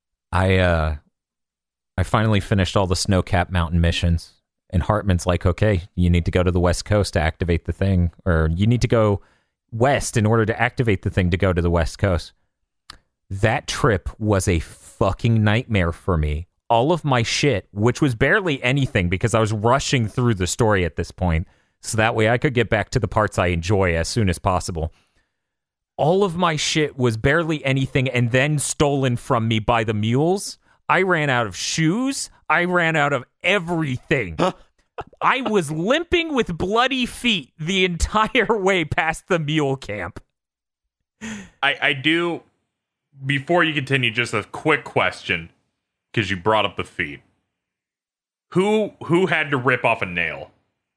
I finally finished all the Snowcap Mountain missions, and Hartman's like, "Okay, you need to go to the West Coast to activate the thing, or you need to go west in order to activate the thing to go to the West Coast." That trip was a fucking nightmare for me. All of my shit, which was barely anything because I was rushing through the story at this point, so that way I could get back to the parts I enjoy as soon as possible. All of my shit was barely anything and then stolen from me by the mules. I ran out of shoes. I ran out of everything. I was limping with bloody feet the entire way past the mule camp. I do. Before you continue, just a quick question, because you brought up the feet. Who had to rip off a nail?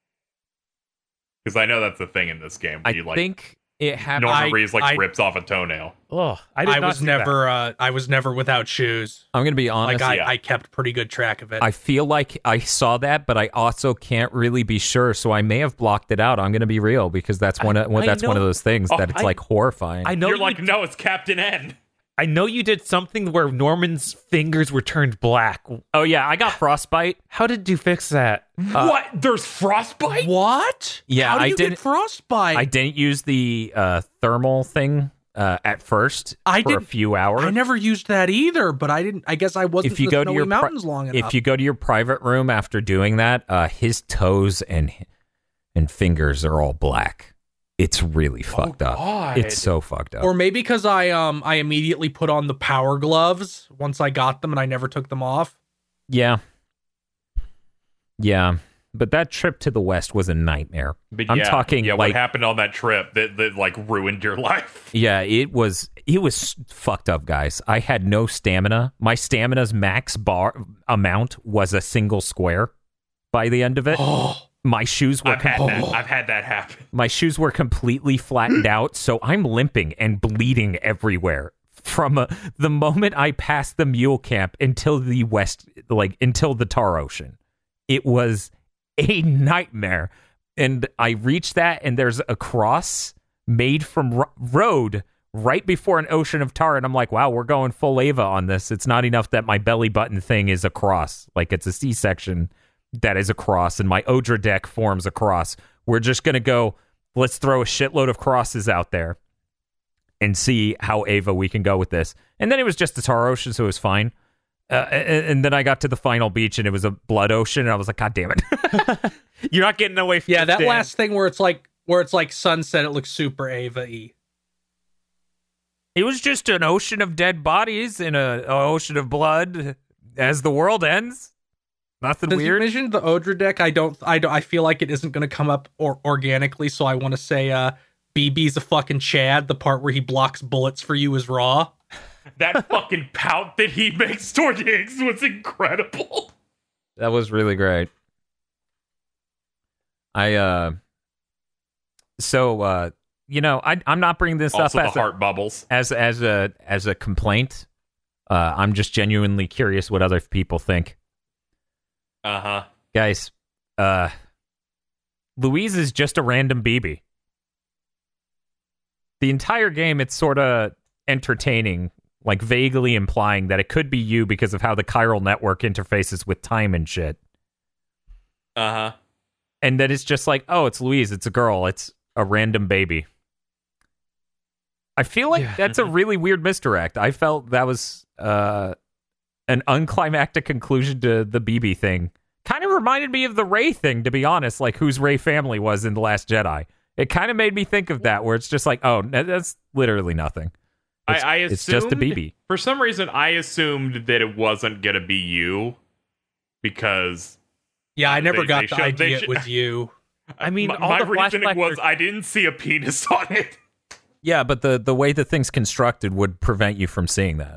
Because I know that's the thing in this game. I You, like, think it happened. Norman Reedus I- rips off a toenail. Oh, I was never without shoes. I'm going to be honest. Like yeah. I kept pretty good track of it. I feel like I saw that, but I also can't really be sure, so I may have blocked it out. I'm going to be real because that's one of I that's one of know- those things that it's like horrifying. I know You're you like, no, it's Captain N. I know you did something where Norman's fingers were turned black. Oh yeah, I got frostbite. How did you fix that? What? There's frostbite? What? Yeah, How do I you didn't- get frostbite? I didn't use the thermal thing at first I for a didn't- few hours. I never used that either, but I didn't. I guess I wasn't If you in go the to snowy your mountains long enough. if you go to your private room after doing that, his toes and fingers are all black. It's really fucked up. God. It's so fucked up. or maybe because I immediately put on the power gloves once I got them and I never took them off. Yeah. But that trip to the West was a nightmare. But I'm yeah, talking yeah, like what happened on that trip that like ruined your life? yeah, it was fucked up, guys. I had no stamina. My stamina's max bar amount was a single square by the end of it. Oh, My shoes were I've had that happen. my shoes were completely flattened out, so I'm limping and bleeding everywhere from the moment I passed the mule camp until the west, like until the Tar Ocean. It was a nightmare. And I reached that, and there's a cross made from road right before an ocean of tar, and I'm like, wow, we're going full Ava on this. It's not enough that my belly button thing is a cross, like it's a C-section that is a cross, and my Odra deck forms a cross. We're just going to go, let's throw a shitload of crosses out there and see how Ava we can go with this. And then it was just the Tar Ocean, so it was fine. And then I got to the final beach, and it was a blood ocean, and I was like, God damn it. You're not getting away from yeah, it, that Dan. last thing where it's like sunset, it looks super Ava-y. It was just an ocean of dead bodies in an ocean of blood as the world ends. Nothing Since you weird. mentioned the Odra deck, I feel like it isn't going to come up organically, so I want to say BB's a fucking Chad. The part where he blocks bullets for you is raw. That fucking pout that he makes toward Higgs was incredible. That was really great. I'm not bringing this Also, up the heart bubbles. as a complaint. I'm just genuinely curious what other people think. Guys, Louise is just a random BB. The entire game, it's sort of entertaining, like vaguely implying that it could be you because of how the chiral network interfaces with time and shit. And then it's just like, oh, it's Louise, it's a girl, it's a random baby. I feel like that's a really weird misdirect. I felt that was an unclimactic conclusion to the BB thing. Kind of reminded me of the Rey thing, to be honest, like whose Rey family was in The Last Jedi. It kind of made me think of that, where it's just like, oh, that's literally nothing. It's just a BB. For some reason, I assumed that it wasn't going to be you, because... Yeah, I never got the idea it was you. I mean, my reasoning was I didn't see a penis on it. Yeah, but the way the thing's constructed would prevent you from seeing that.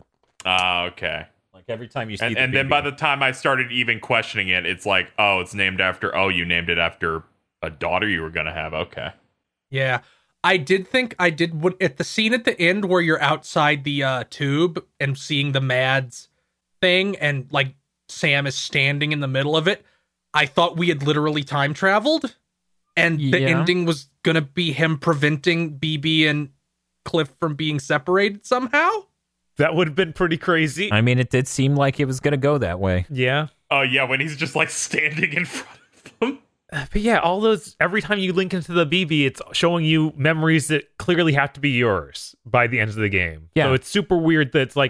Okay. Like every time you see and then by the time I started even questioning it, it's like, oh, it's named after, you named it after a daughter you were going to have. Okay. Yeah. I did at the scene at the end where you're outside the tube and seeing the Mads thing and like Sam is standing in the middle of it. I thought we had literally time traveled and the ending was going to be him preventing BB and Cliff from being separated somehow. That would have been pretty crazy. I mean, it did seem like it was going to go that way. Yeah. Oh, yeah, when he's just like standing in front of them. But yeah, all those, every time you link into the BB, it's showing you memories that clearly have to be yours by the end of the game. Yeah. So it's super weird that it's like,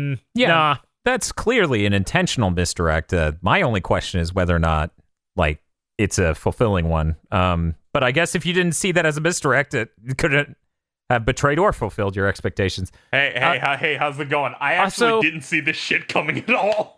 nah. That's clearly an intentional misdirect. My only question is whether or not, like, it's a fulfilling one. But I guess if you didn't see that as a misdirect, it couldn't have betrayed or fulfilled your expectations. Hey, how's it going? I actually didn't see this shit coming at all.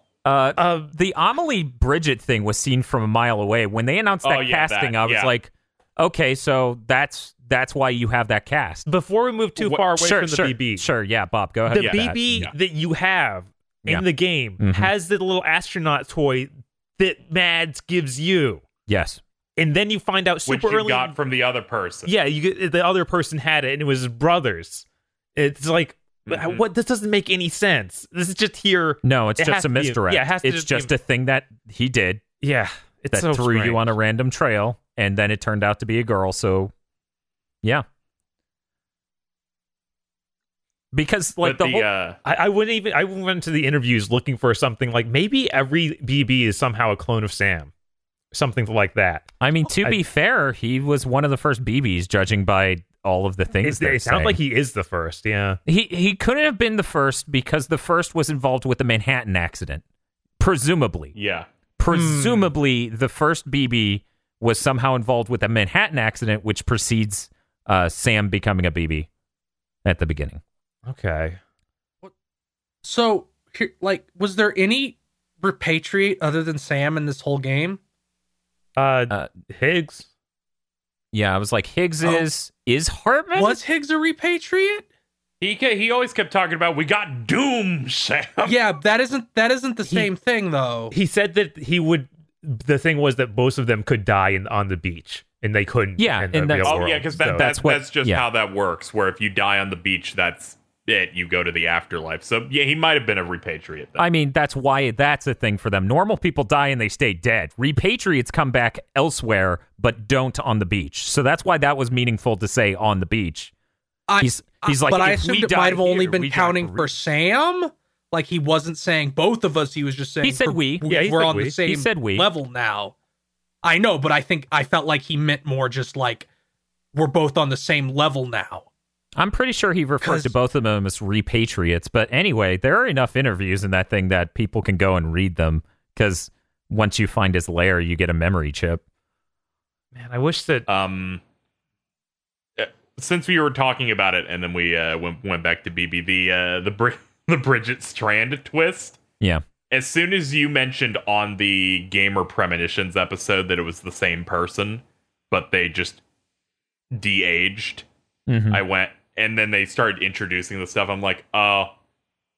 The Amelie Bridget thing was seen from a mile away. When they announced that casting, I was like, okay, so that's why you have that cast. Before we move too far away from the BB. Sure, yeah, Bob, go ahead. The BB that you have in the game has the little astronaut toy that Mads gives you. Yes. And then you find out super which you early got from the other person. Yeah, the other person had it, and it was his brother's. It's like, what? This doesn't make any sense. This is just here. No, it's just a misdirect. It's just a thing that he did. Yeah, it's that so threw strange. you on a random trail, and then it turned out to be a girl. So, yeah. Because like I went into the interviews looking for something like maybe every BB is somehow a clone of Sam, something like that. I mean, to be fair, he was one of the first BBs, judging by all of the things. It sounds like he is the first. Yeah, he couldn't have been the first because the first was involved with the Manhattan accident, presumably. Yeah, presumably the first BB was somehow involved with the Manhattan accident, which precedes Sam becoming a BB at the beginning. Okay. So, was there any repatriate other than Sam in this whole game? Higgs. Yeah, I was like, Higgs is Hartman? Was Higgs a repatriate? He always kept talking about, we got Doom, Sam. Yeah, that isn't the same thing, though. He said that he would. The thing was that both of them could die on the beach, and they couldn't. Yeah, in the real world. Because that's just how that works. Where if you die on the beach, that's it. You go to the afterlife. So yeah, he might have been a repatriate. Then. I mean, that's why that's a thing for them. Normal people die and they stay dead. Repatriates come back elsewhere, but don't on the beach. So that's why that was meaningful to say on the beach. He's like, but I assumed it might have only been counting for Sam. Like he wasn't saying both of us. He was just saying he said we. Yeah, we're on the same we. level now. I know, but I felt like he meant more just like we're both on the same level now. I'm pretty sure he referred to both of them as repatriates. But anyway, there are enough interviews in that thing that people can go and read them, because once you find his lair, you get a memory chip. Man, I wish that... since we were talking about it, and then we went back to BB, the Bridget Strand twist. Yeah. As soon as you mentioned on the Gamer Premonitions episode that it was the same person, but they just de-aged, I went, and then they started introducing the stuff. I'm like, oh,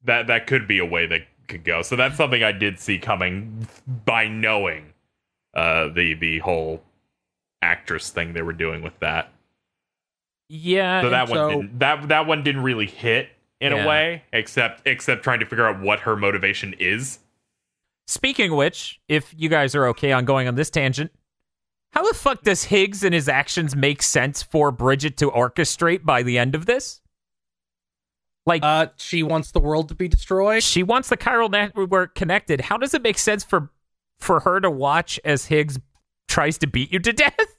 that could be a way that could go. So that's something I did see coming by knowing the whole actress thing they were doing with that. Yeah. So that one didn't really hit in a way, except trying to figure out what her motivation is. Speaking of which, if you guys are okay on going on this tangent, how the fuck does Higgs and his actions make sense for Bridget to orchestrate by the end of this? Like, she wants the world to be destroyed. she wants the chiral network connected. How does it make sense for her to watch as Higgs tries to beat you to death?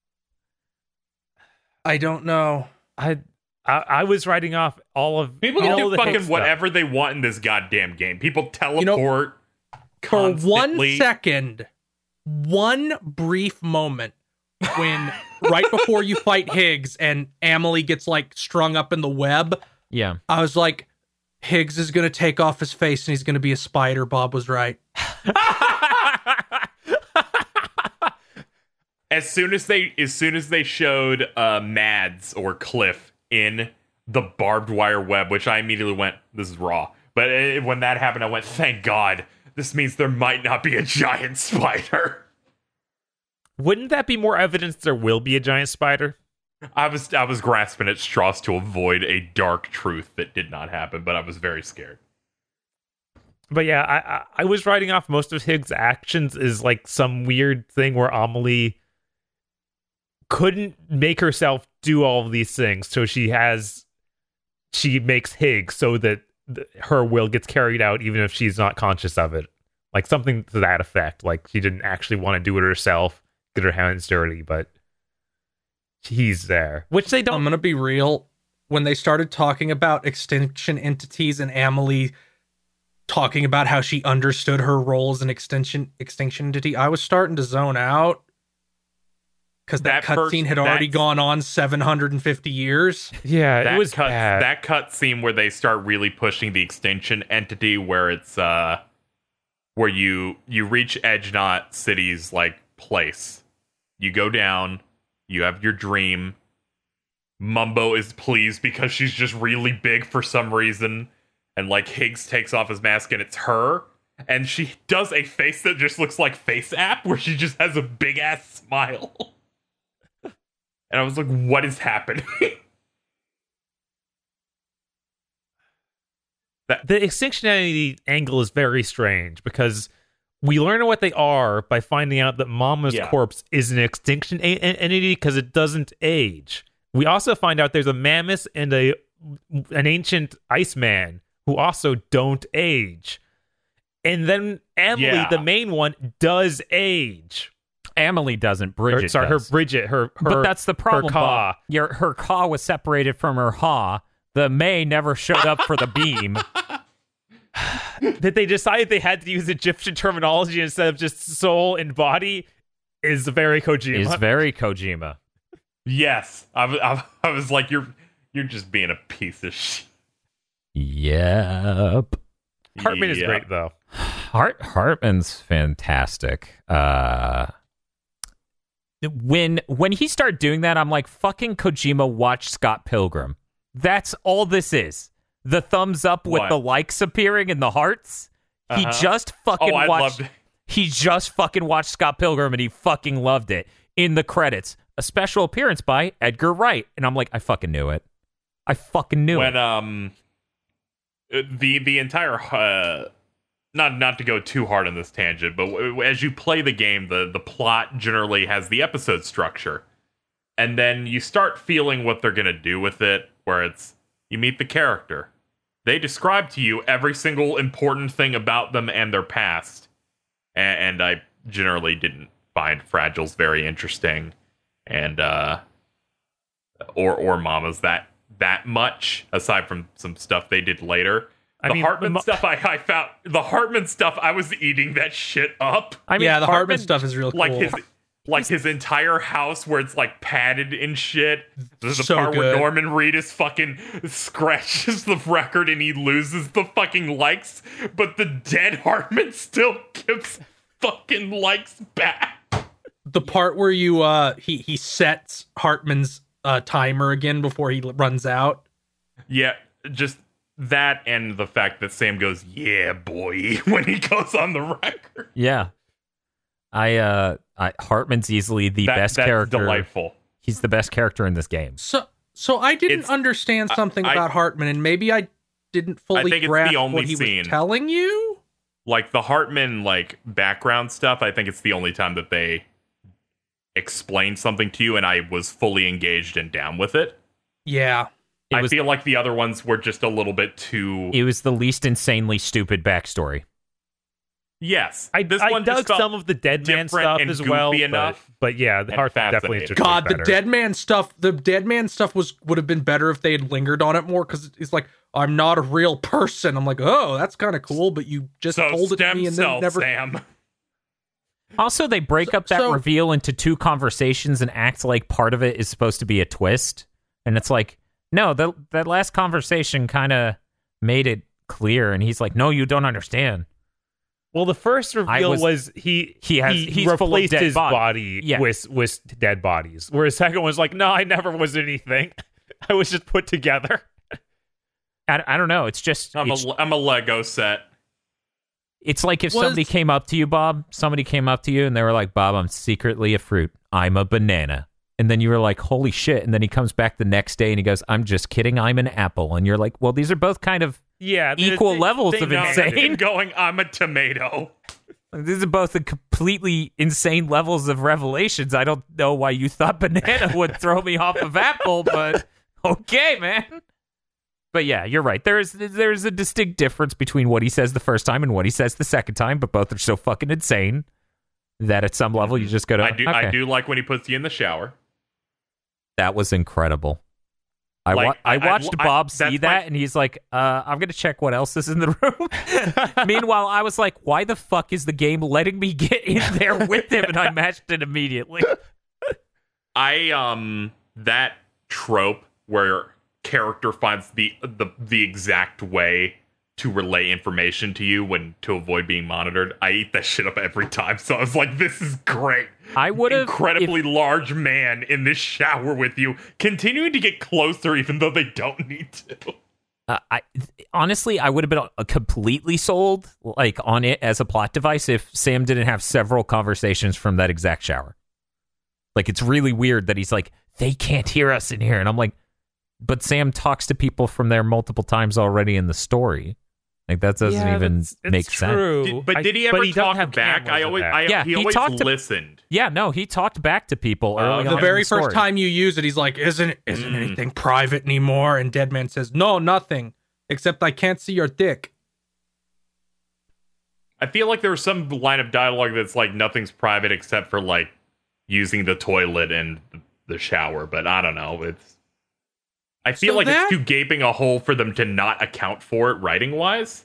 I don't know. I was writing off all of People can all do the fucking Higgs whatever they want in this goddamn game. People teleport For one constantly. second, one brief moment when right before you fight Higgs and Amelie gets like strung up in the web, Yeah. I was like, Higgs is going to take off his face and he's going to be a spider. Bob was right. As soon as they showed Mads or Cliff in the barbed wire web, which I immediately went, this is raw. But when that happened, I went, thank God. This means there might not be a giant spider. Wouldn't that be more evidence there will be a giant spider? I was grasping at straws to avoid a dark truth that did not happen, but I was very scared. But yeah, I was writing off most of Higgs' actions as like some weird thing where Amelie couldn't make herself do all of these things, so she makes Higgs so that her will gets carried out even if she's not conscious of it. Like something to that effect. Like she didn't actually want to do it herself, get her hands dirty, but he's there. Which they don't. I'm going to be real. When they started talking about extinction entities and Amelie talking about how she understood her role as an extinction entity, I was starting to zone out. Because that cutscene had already gone on 750 years. Yeah, it was bad. That cutscene where they start really pushing the extinction entity, where it's where you reach Edge Knot City's like place. You go down, you have your dream. Mumbo is pleased because she's just really big for some reason, and like Higgs takes off his mask and it's her, and she does a face that just looks like Face App, where she just has a big ass smile. And I was like, what is happening? The extinction entity angle is very strange because we learn what they are by finding out that Mama's corpse is an extinction entity because it doesn't age. We also find out there's a mammoth and an ancient Iceman who also don't age. And then Emily, the main one, does age. Amelie doesn't. Bridget does. Her Bridget. Her. But that's the problem. Her Ka. Her Ka was separated from her Ha. The May never showed up for the beam. That they decided they had to use Egyptian terminology instead of just soul and body is very Kojima. Yes, I was like, you're just being a piece of shit. Yep. Hartman is great though. Hartman's fantastic. When he started doing that, I'm like, fucking Kojima, watch Scott Pilgrim. That's all this is. The thumbs up with the likes appearing and the hearts. He just fucking watched. He just fucking watched Scott Pilgrim and he fucking loved it. In the credits, a special appearance by Edgar Wright, and I'm like, I fucking knew it. I fucking knew it. When the entire not to go too hard on this tangent, but as you play the game, the plot generally has the episode structure. And then you start feeling what they're going to do with it, where it's, you meet the character. They describe to you every single important thing about them and their past. And I generally didn't find Fragiles very interesting. And, or Mamas that much, aside from some stuff they did later. Hartman stuff, I found the Hartman stuff. I was eating that shit up. I mean, the Hartman stuff is real cool. Like his entire house where it's like padded and shit. There's the so part good. where Norman Reedus fucking scratches the record and he loses the fucking likes, but the dead Hartman still gives fucking likes back. The part where you he sets Hartman's timer again before he runs out. Yeah, just that and the fact that Sam goes, "Yeah, boy," when he goes on the record. Yeah. Hartman's easily the best that's character. Delightful. He's the best character in this game. So I didn't understand something about Hartman, and maybe I didn't fully grasp what he was telling you. Like the Hartman background stuff, I think it's the only time that they explain something to you, and I was fully engaged and down with it. Yeah. I feel like the other ones were just a little bit too... It was the least insanely stupid backstory. Yes. I dug some of the Dead Man stuff as well, but yeah, the Hartman definitely... God, the Dead Man stuff would have been better if they had lingered on it more, because it's like, I'm not a real person. I'm like, oh, that's kind of cool, but you just told it to me and then never... Sam. Also, they break up that reveal into two conversations and act like part of it is supposed to be a twist. And it's like, no, that last conversation kind of made it clear. And he's like, no, you don't understand. Well, the first reveal was he replaced his body with dead bodies. Whereas the second was like, no, I never was anything. I was just put together. I don't know. It's just... I'm a Lego set. It's like if somebody came up to you, Bob, and they were like, Bob, I'm secretly a fruit. I'm a banana. And then you were like, holy shit. And then he comes back the next day and he goes, I'm just kidding. I'm an apple. And you're like, well, these are both kind of equal levels of insane. Going, I'm a tomato. These are both completely insane levels of revelations. I don't know why you thought banana would throw me off of apple, but okay, man. But yeah, you're right. There's a distinct difference between what he says the first time and what he says the second time, but both are so fucking insane that at some level you just go to... I do like when he puts you in the shower. That was incredible. I watched Bob see that, and he's like, I'm going to check what else is in the room. Meanwhile, I was like, why the fuck is the game letting me get in there with him? And I matched it immediately. That trope where character finds the exact way to relay information to you to avoid being monitored, I eat that shit up every time. So I was like, this is great. I would have incredibly large man in this shower with you, continuing to get closer even though they don't need to. Honestly, I would have been completely sold on it as a plot device if Sam didn't have several conversations from that exact shower. It's really weird that he's like, they can't hear us in here, and I'm like, but Sam talks to people from there multiple times already in the story. That doesn't even make sense. Did he ever talk back? He always listened. Yeah, no, he talked back to people early on. The very first time you use it, he's like, isn't anything private anymore? And Deadman says, no, nothing, except I can't see your dick. I feel like there was some line of dialogue that's like, nothing's private except for using the toilet and the shower, but I don't know. I feel it's too gaping a hole for them to not account for it writing-wise.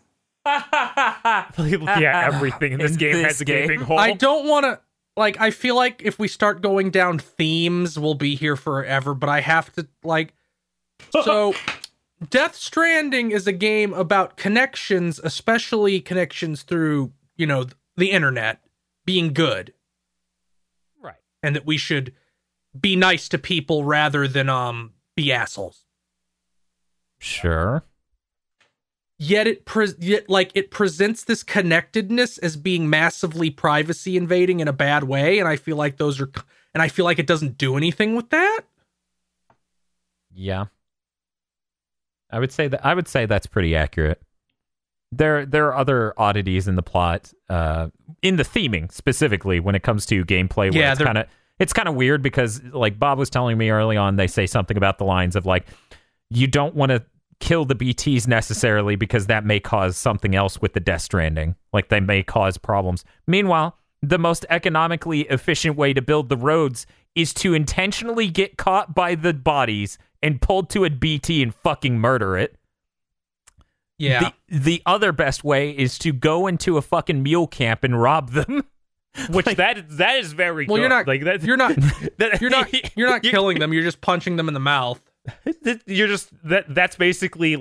Yeah, everything in this game has a gaping hole. I don't want to... I feel like if we start going down themes, we'll be here forever, but I have to, So, Death Stranding is a game about connections, especially connections through, the internet, being good. Right. And that we should be nice to people rather than, be assholes. Sure. Yet it presents this connectedness as being massively privacy invading in a bad way, and I feel like it doesn't do anything with that. Yeah. I would say that's pretty accurate. There are other oddities in the plot, in the theming specifically when it comes to gameplay. Where it's kind of weird because, Bob was telling me early on, they say something about the lines of you don't want to kill the BTs necessarily because that may cause something else with the Death Stranding. They may cause problems. Meanwhile, the most economically efficient way to build the roads is to intentionally get caught by the bodies and pulled to a BT and fucking murder it. Yeah. The other best way is to go into a fucking mule camp and rob them. Which that is very good. You're not killing them. You're just punching them in the mouth. You're just that's basically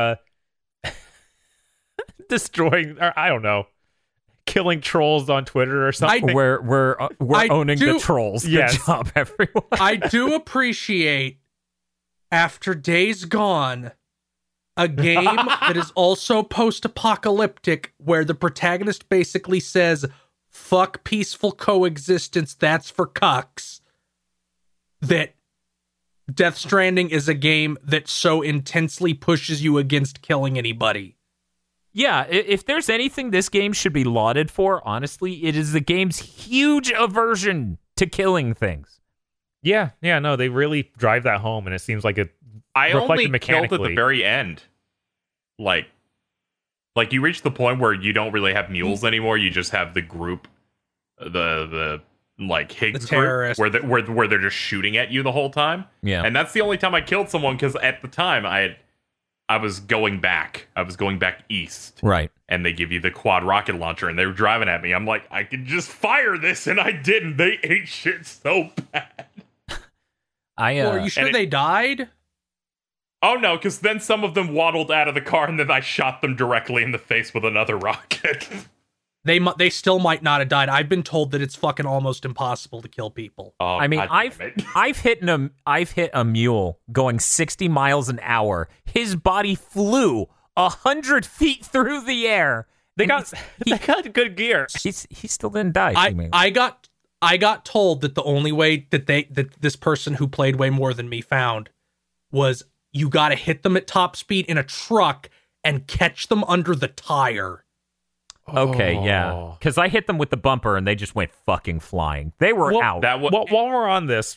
destroying, or I don't know, killing trolls on Twitter or something. We're owning the trolls. Yes. Good job, everyone. I do appreciate, after Days Gone, A game that is also post-apocalyptic, where the protagonist basically says, fuck peaceful coexistence, that's for cucks. That Death Stranding is a game that so intensely pushes you against killing anybody. Yeah, if there's anything this game should be lauded for, honestly, it is the game's huge aversion to killing things. Yeah, no, they really drive that home, and it seems like it I reflected only killed mechanically. at the very end. Like you reach the point where you don't really have mules anymore. You just have the group, the like Higgs The terrorists. group, where they're just shooting at you the whole time. Yeah. And that's the only time I killed someone, because at the time I was going back. I was going back east. Right. And they give you the quad rocket launcher, and they were driving at me. I'm like, I could just fire this, and I didn't. They ate shit so bad. Are you sure they died? Oh no, because then some of them waddled out of the car, and then I shot them directly in the face with another rocket. They still might not have died. I've been told that it's fucking almost impossible to kill people. Oh, I mean, God I've damn it. I've hit a mule going 60 miles an hour. His body flew 100 feet through the air. They got good gear. He still didn't die. I got told that the only way that this person who played way more than me found was you got to hit them at top speed in a truck and catch them under the tire. Okay, yeah. Because I hit them with the bumper and they just went fucking flying. They were out. While we're on this,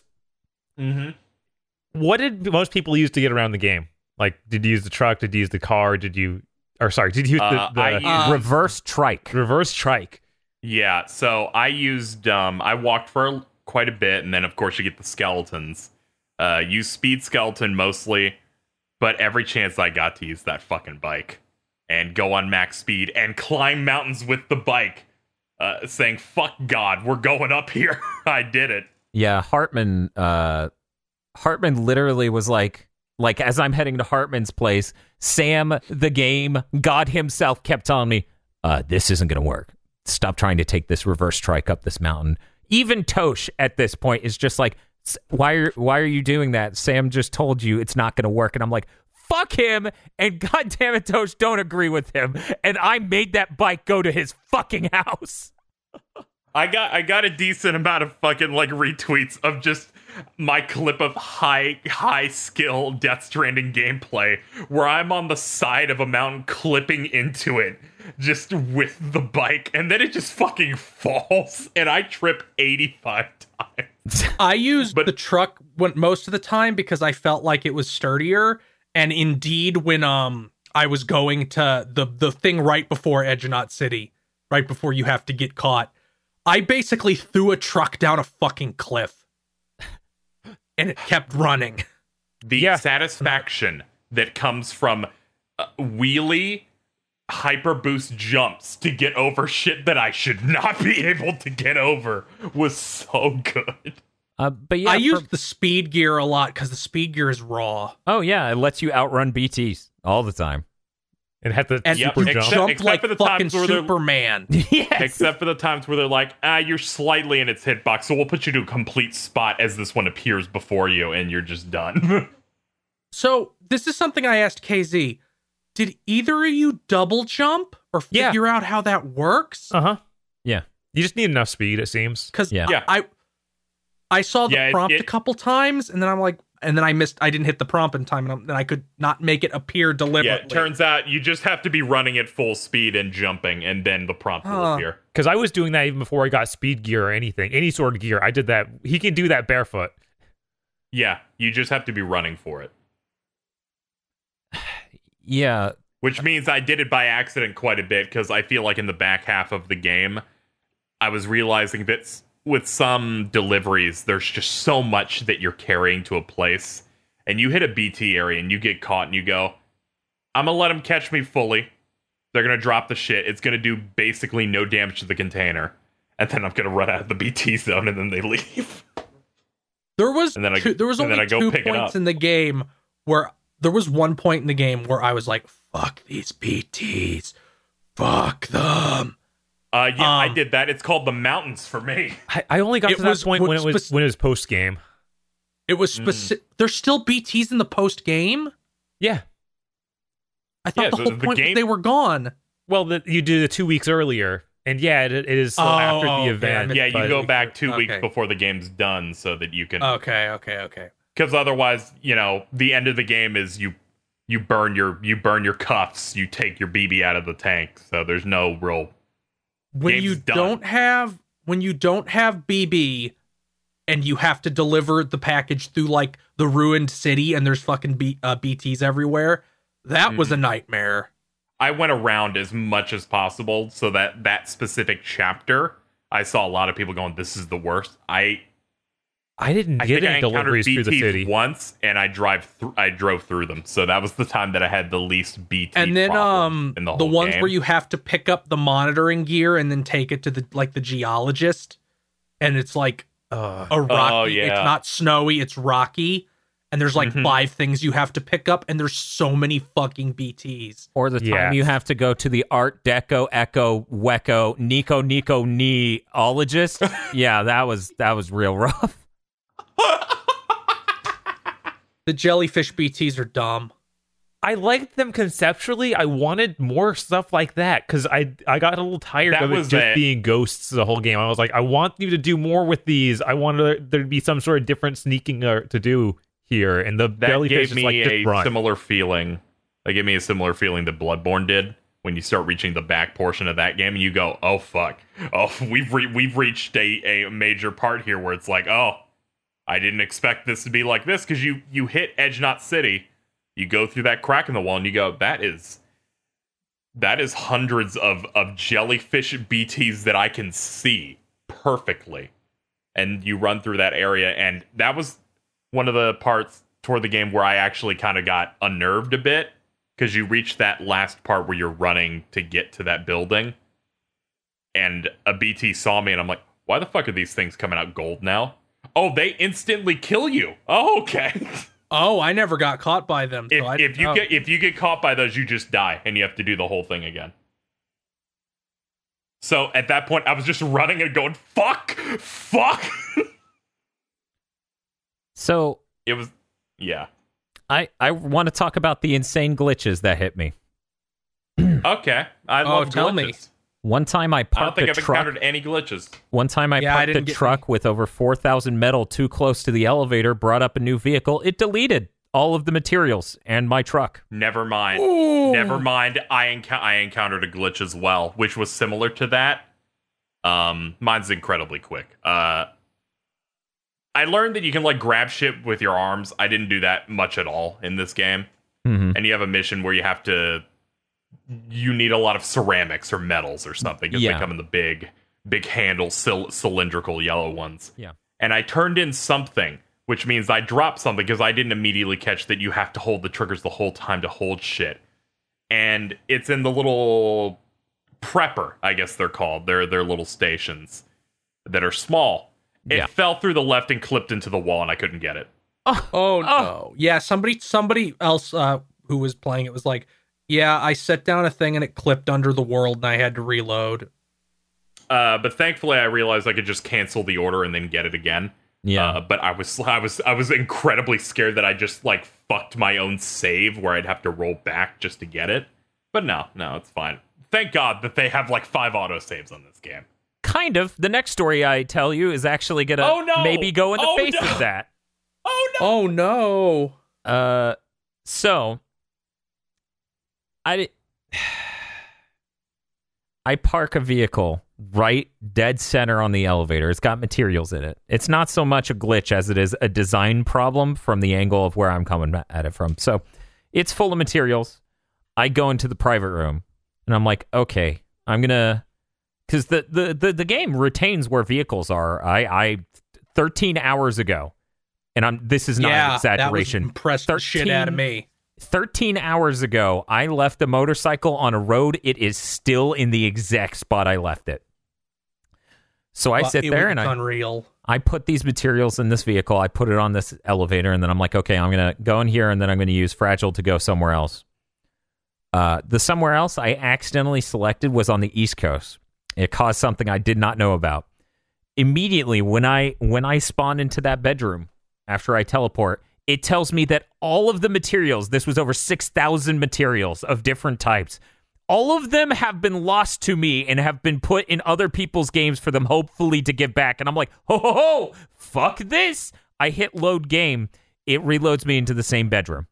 what did most people use to get around the game? Like, did you use the truck? Did you use the car? Did you use the reverse trike? Reverse trike. Yeah, so I used, I walked for quite a bit, and then of course you get the skeletons. Use speed skeleton mostly, but every chance I got to use that fucking bike and go on max speed and climb mountains with the bike, saying, fuck God, we're going up here. I did it. Yeah, Hartman literally was like as I'm heading to Hartman's place, Sam, the game, God himself kept telling me, this isn't going to work. Stop trying to take this reverse trike up this mountain. Even Tosh at this point is just like, why are you doing that? Sam just told you it's not going to work. And I'm like, fuck him. And God damn it, Tosh, don't agree with him. And I made that bike go to his fucking house. I got a decent amount of fucking like retweets of just my clip of high skill Death Stranding gameplay where I'm on the side of a mountain clipping into it just with the bike, and then it just fucking falls and I trip 85 times. I used the truck most of the time because I felt like it was sturdier, and indeed when I was going to the thing right before Edgeonot City, right before you have to get caught, I basically threw a truck down a fucking cliff. And it kept running. The satisfaction that comes from wheelie hyper boost jumps to get over shit that I should not be able to get over was so good. But yeah, I used the speed gear a lot because the speed gear is raw. Oh yeah, it lets you outrun BTs all the time. And had the super jump except like for the fucking times where Superman. Yes. Except for the times where they're like, you're slightly in its hitbox, so we'll put you to a complete spot as this one appears before you, and you're just done. So, this is something I asked KZ. Did either of you double jump or figure out how that works? Uh-huh. Yeah. You just need enough speed, it seems. Because I saw the prompt a couple times, and then I'm like, and then I didn't hit the prompt in time, and I could not make it appear deliberately. Yeah, it turns out you just have to be running at full speed and jumping, and then the prompt will appear. Because I was doing that even before I got speed gear or anything. Any sort of gear, I did that. He can do that barefoot. Yeah, you just have to be running for it. Yeah. Which means I did it by accident quite a bit, because I feel like in the back half of the game, I was realizing that with some deliveries, there's just so much that you're carrying to a place, and you hit a BT area and you get caught and you go, I'm gonna let them catch me fully. They're gonna drop the shit. It's gonna do basically no damage to the container, and then I'm gonna run out of the BT zone, and then they leave. There was only 2 points in the game where there was one point in the game where I was like, fuck these BTs. Fuck them. I did that. It's called the mountains for me. I only got to that point when it was post game. It was specific. There's still BTs in the post game. Yeah. I thought Yeah, the whole the point was game- they were gone. Well, you do the 2 weeks earlier, and yeah, it is still after okay, the event. Yeah, you but- go back 2 weeks Okay. before the game's done so that you can. Okay. Because otherwise, the end of the game is you burn your cuffs, you take your BB out of the tank. So there's no real. When Game's you done. don't have BB and you have to deliver the package through like the ruined city and there's fucking BTs everywhere, that was a nightmare. I went around as much as possible so that specific chapter, I saw a lot of people going, "This is the worst." I didn't think get I any encountered deliveries through the BTs city. once, and I drove through them. So that was the time that I had the least BT. And then problems in the whole ones game. where you have to pick up the monitoring gear and then take it to the geologist, and it's like a rocky. yeah. It's not snowy, it's rocky, and there's like 5 things you have to pick up, and there's so many fucking BTs. Or the time Yes. you have to go to the Art Deco Echo Wecco Nico Neologist. Yeah, that was real rough. The jellyfish BTs are dumb. I liked them conceptually. I wanted more stuff like that because I got a little tired That of it was just it. being ghosts the whole game. I was like, I want you to do more with these. I wanted there to be some sort of different sneaking to do here. And the that jellyfish gave is me like a just run. similar feeling. That gave me a similar feeling that Bloodborne did when you start reaching the back portion of that game and you go, "Oh fuck! Oh, we've reached a major part here where it's like, oh, I didn't expect this to be like this," because you hit Edge Knot City, you go through that crack in the wall, and you go, that is hundreds of jellyfish BTs that I can see perfectly, and you run through that area, and that was one of the parts toward the game where I actually kind of got unnerved a bit, because you reach that last part where you're running to get to that building, and a BT saw me, and I'm like, why the fuck are these things coming out gold now? Oh, they instantly kill you. Oh, okay. Oh, I never got caught by them. So I If didn't know. you get caught by those, you just die, and you have to do the whole thing again. So at that point, I was just running and going, fuck. So It was, yeah. I want to talk about the insane glitches that hit me. Okay. I love tell glitches. me. One time I I don't parked think a I've truck. encountered any glitches. One time I Yeah, I parked a didn't get truck with over 4,000 metal too close to the elevator, brought up a new vehicle. It deleted all of the materials and my truck. Never mind. Ooh. Never mind. I encountered a glitch as well, which was similar to that. Mine's incredibly quick. I learned that you can like grab shit with your arms. I didn't do that much at all in this game. Mm-hmm. And you have a mission where you need a lot of ceramics or metals or something, because Yeah. they come in the big handle cylindrical yellow ones. Yeah. And I turned in something, which means I dropped something because I didn't immediately catch that you have to hold the triggers the whole time to hold shit. And it's in the little prepper, I guess they're called. They're little stations that are small. It Yeah. fell through the left and clipped into the wall, and I couldn't get it. Oh no! Yeah, somebody else who was playing it was like, "Yeah, I set down a thing and it clipped under the world, and I had to reload." But thankfully, I realized I could just cancel the order and then get it again. Yeah. But I was incredibly scared that I just like fucked my own save where I'd have to roll back just to get it. But no, it's fine. Thank God that they have like 5 autosaves on this game. Kind of. The next story I tell you is actually going Oh, no! to maybe go in the Oh, face no! of that. Oh no! Oh no! So I park a vehicle right dead center on the elevator. It's got materials in it. It's not so much a glitch as it is a design problem from the angle of where I'm coming at it from. So it's full of materials. I go into the private room and I'm like, okay, I'm gonna, because the game retains where vehicles are. I 13 hours ago, and this is not an exaggeration. That was impressed the shit out of me. 13 hours ago, I left a motorcycle on a road. It is still in the exact spot I left it. So I sit there and unreal. I put these materials in this vehicle. I put it on this elevator, and then I'm like, okay, I'm going to go in here, and then I'm going to use Fragile to go somewhere else. The somewhere else I accidentally selected was on the East Coast. It caused something I did not know about. Immediately, when I spawn into that bedroom after I teleport, it tells me that all of the materials, this was over 6,000 materials of different types, all of them have been lost to me and have been put in other people's games for them hopefully to give back. And I'm like, ho, fuck this. I hit load game. It reloads me into the same bedroom.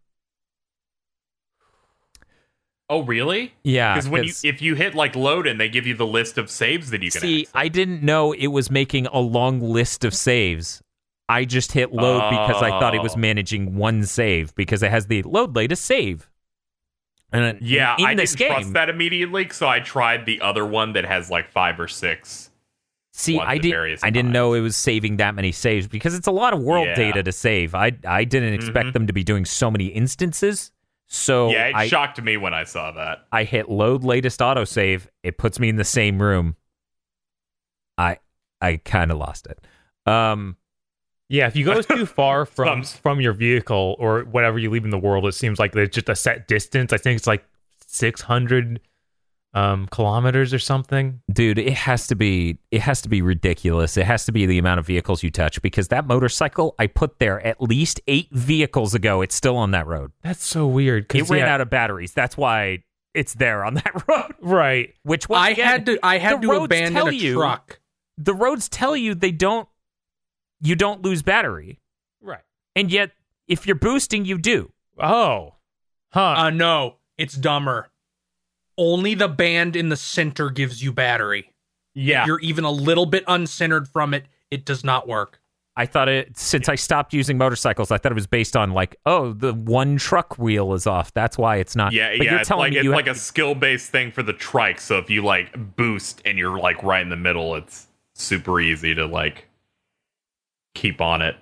Oh, really? Yeah. Because if you hit like load and they give you the list of saves that you can access. I didn't know it was making a long list of saves. I just hit load because I thought it was managing one save because it has the load latest save. And yeah, in I this didn't game, trust that immediately, so I tried the other one that has like 5 or 6. See, I didn't know it was saving that many saves because it's a lot of world data to save. I didn't expect them to be doing so many instances. So yeah, it shocked me when I saw that. I hit load latest autosave. It puts me in the same room. I kind of lost it. Yeah, if you go too far from your vehicle or whatever you leave in the world, it seems like there's just a set distance. I think it's like 600 kilometers or something. Dude, it has to be ridiculous. It has to be the amount of vehicles you touch because that motorcycle I put there at least 8 vehicles ago. It's still on that road. That's so weird. It ran out of batteries. That's why it's there on that road. Right. Which I had to abandon a truck. The roads tell you you don't lose battery. Right. And yet, if you're boosting, you do. Oh. Huh. No, it's dumber. Only the band in the center gives you battery. Yeah. If you're even a little bit uncentered from it, it does not work. I thought since I stopped using motorcycles, I thought it was based on like, oh, the one truck wheel is off. That's why it's not. Yeah, but yeah. you're It's telling me like a skill-based thing for the trike. So if you like boost and you're like right in the middle, it's super easy to like keep on it.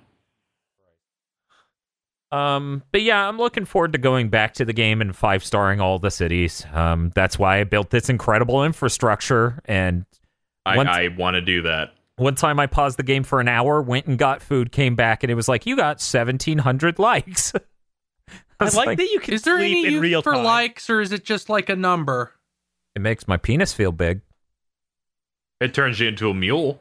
But yeah, I'm looking forward to going back to the game and 5-starring all the cities. That's why I built this incredible infrastructure. And I want to do that. One time I paused the game for an hour, went and got food, came back, and it was like, you got 1,700 likes. I like that you can Is there sleep any in use real for time. likes, or is it just like a number? It makes my penis feel big. It turns you into a mule.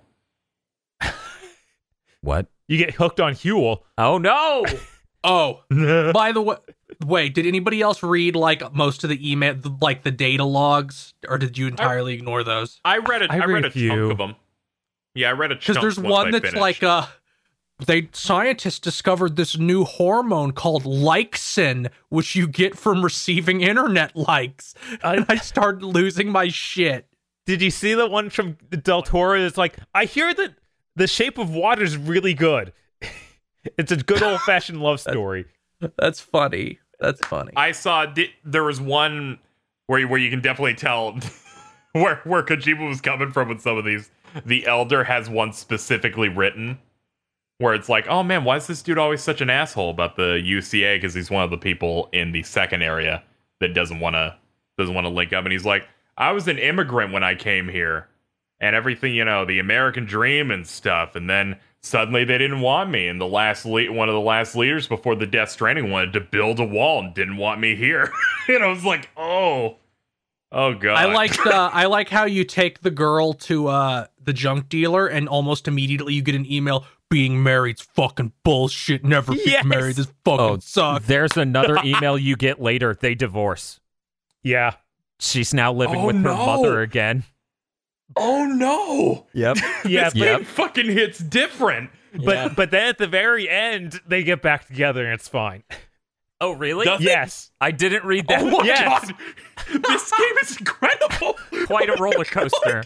What? You get hooked on Huel. Oh, no! Oh, by the way, wait, did anybody else read like most of the email, like the data logs, or did you entirely ignore those? I read a few. chunk of them. Yeah, I read a chunk. Because there's once one I that's finished. like scientists discovered this new hormone called Likesin, which you get from receiving internet likes, and I started losing my shit. Did you see the one from Del Toro? It's like, I hear that The Shape of Water is really good. It's a good old-fashioned love story. That's funny. That's funny. I saw there was one where you can definitely tell where Kojima was coming from with some of these. The Elder has one specifically written where it's like, oh man, why is this dude always such an asshole about the UCA? Because he's one of the people in the second area that doesn't want to link up, and he's like, I was an immigrant when I came here, and everything, the American dream and stuff, and then suddenly they didn't want me, and one of the last leaders before the Death Stranding wanted to build a wall and didn't want me here. And I was like, oh god. I like how you take the girl to the junk dealer, and almost immediately you get an email. Being married's fucking bullshit. Never get married. This fucking sucks. There's another email you get later. They divorce. Yeah. She's now living with her mother again. Oh no. Yep. Yeah, This game fucking hits different. But then at the very end, they get back together and it's fine. Oh, really? Yes. I didn't read that. Oh my Yes. god. This game is incredible. Quite a roller coaster.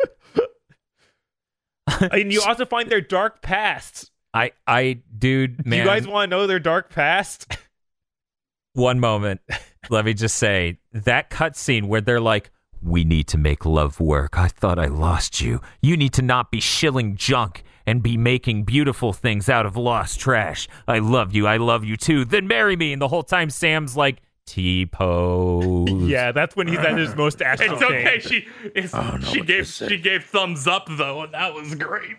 And you also find their dark pasts. Dude, man. Do you guys want to know their dark past? One moment. Let me just say, that cutscene where they're like, we need to make love work. I thought I lost you. You need to not be shilling junk and be making beautiful things out of lost trash. I love you too. Then marry me. And the whole time Sam's like, T-pose. Yeah, that's when he's at his most astral It's okay. state. She gave thumbs up though, and that was great.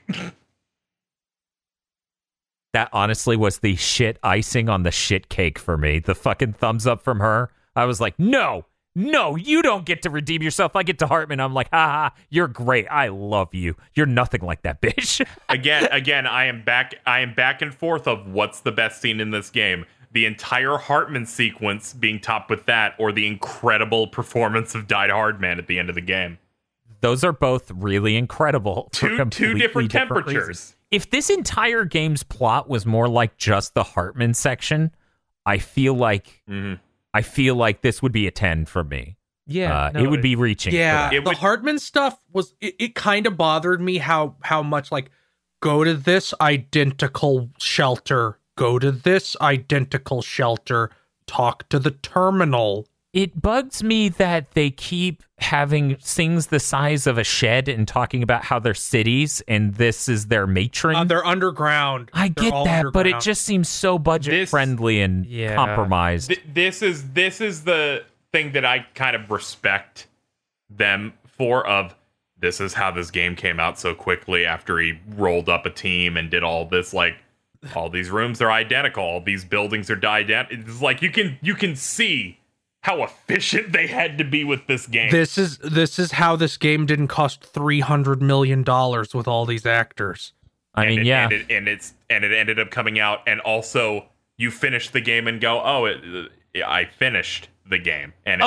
That honestly was the shit icing on the shit cake for me. The fucking thumbs up from her. I was like, no, you don't get to redeem yourself. I get to Hartman. I'm like, haha, you're great. I love you. You're nothing like that bitch. Again, I am back and forth of what's the best scene in this game. the entire Hartman sequence being topped with that, or the incredible performance of Die Hard Man at the end of the game. Those are both really incredible. For Two different temperatures. Reasons. If this entire game's plot was more like just the Hartman section, I feel like this would be a 10 for me. Yeah, it would be reaching. Yeah, It the would- Hartman stuff was it kind of bothered me how much like go to this identical shelter, go to this identical shelter, talk to the terminal. It bugs me that they keep having things the size of a shed and talking about how they're cities and this is their matron. They're underground. I They're get all that, but it underground. just seems so budget friendly and compromised. This is the thing that I kind of respect them for. Of this is how this game came out so quickly after he rolled up a team and did all this, like all these rooms are identical, all these buildings are identical. It's like you can see how efficient they had to be with this game. This is how this game didn't cost $300 million with all these actors. I mean, yeah. And it ended up coming out, and also you finish the game and go, I finished the game, and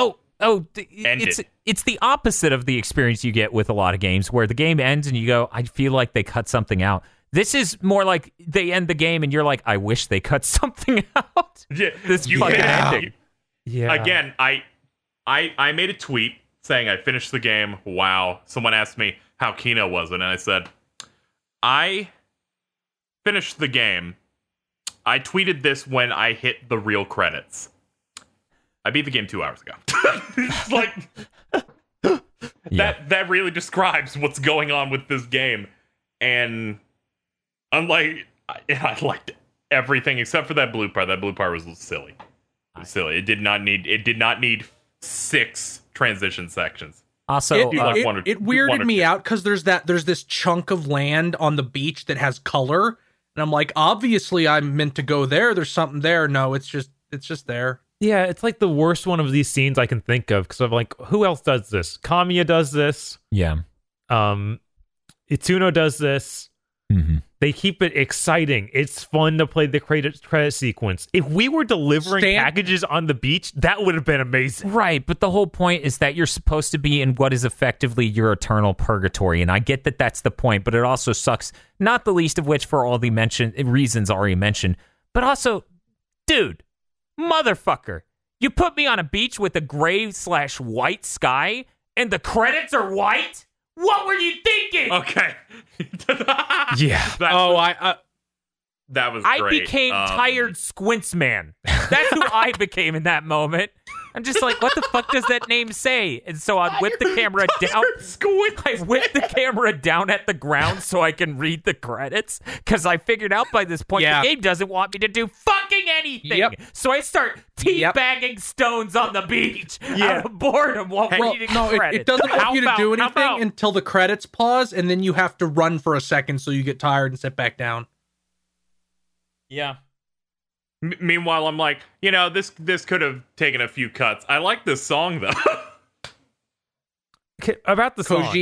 it's the opposite of the experience you get with a lot of games where the game ends and you go, I feel like they cut something out. This is more like they end the game and you're like, I wish they cut something out. Yeah, This fucking ending. Yeah. Again, I made a tweet saying I finished the game. Wow. Someone asked me how Kino was, and I said, I finished the game. I tweeted this when I hit the real credits. I beat the game 2 hours ago. It's like that really describes what's going on with this game. And unlike I liked everything except for that blue part. That blue part was silly. It was silly. It did not need 6 transition sections. Also, it weirded me out because there's this chunk of land on the beach that has color, and I'm like, obviously I'm meant to go there. There's something there. No, it's just there. Yeah, it's like the worst one of these scenes I can think of because I'm like, who else does this? Kamiya does this. yeah. Itsuno does this. Mm-hmm. They keep it exciting. It's fun to play the credit sequence. If we were delivering packages on the beach, that would have been amazing. Right, but the whole point is that you're supposed to be in what is effectively your eternal purgatory, and I get that that's the point, but it also sucks, not the least of which for all the reasons already mentioned, but also, dude, motherfucker, you put me on a beach with a gray/white sky, and the credits are white? What were you thinking? Okay. Yeah. That was I great. became tired squints man. That's who I became in that moment. I'm just like, what the fuck does that name say? And so I whip the camera down. I whip the camera down at the ground so I can read the credits because I figured out by this point the game doesn't want me to do fucking anything. Yep. So I start teabagging stones on the beach out of boredom while reading the credits. It doesn't want you to do anything about- until the credits pause, and then you have to run for a second so you get tired and sit back down. Yeah. Meanwhile, I'm like, this could have taken a few cuts. I like this song though. About the songs.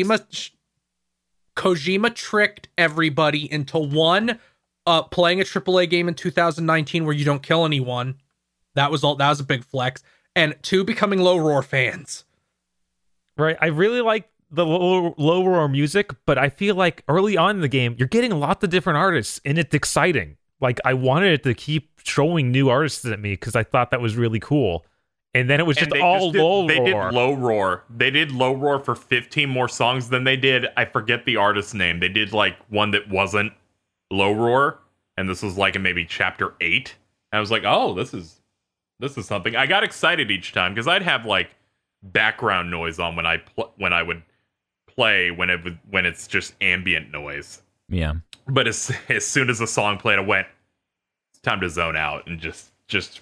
Kojima tricked everybody into one, playing a AAA game in 2019 where you don't kill anyone. That was a big flex. And 2, becoming low roar fans. Right. I really like the low roar music, but I feel like early on in the game, you're getting lots of different artists, and it's exciting. Like, I wanted it to keep showing new artists at me because I thought that was really cool. And then it was just all low roar. They did low roar. They did low roar for 15 more songs than they did. I forget the artist's name. They did like one that wasn't low roar, and this was like in maybe chapter 8. And I was like, oh, this is something. I got excited each time because I'd have like background noise on when I would play when it's just ambient noise. Yeah. But as soon as the song played, I went, it's time to zone out and just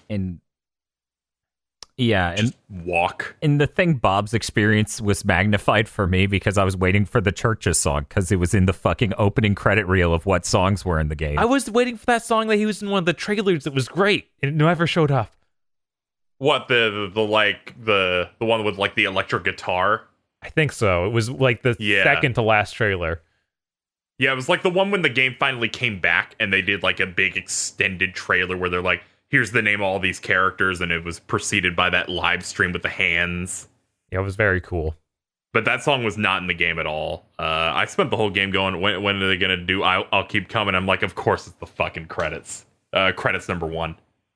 walk. And the thing, Bob's experience was magnified for me because I was waiting for the Churches song because it was in the fucking opening credit reel of what songs were in the game. I was waiting for that song that he was in one of the trailers that was great, and it never showed up. What, the one with like the electric guitar? I think so. It was like the second to last trailer. Yeah, it was like the one when the game finally came back and they did like a big extended trailer where they're like, here's the name of all these characters, and it was preceded by that live stream with the hands. Yeah, it was very cool. But that song was not in the game at all. I spent the whole game going, when are they going to do I'll Keep Coming? I'm like, of course it's the fucking credits. Credits number 1.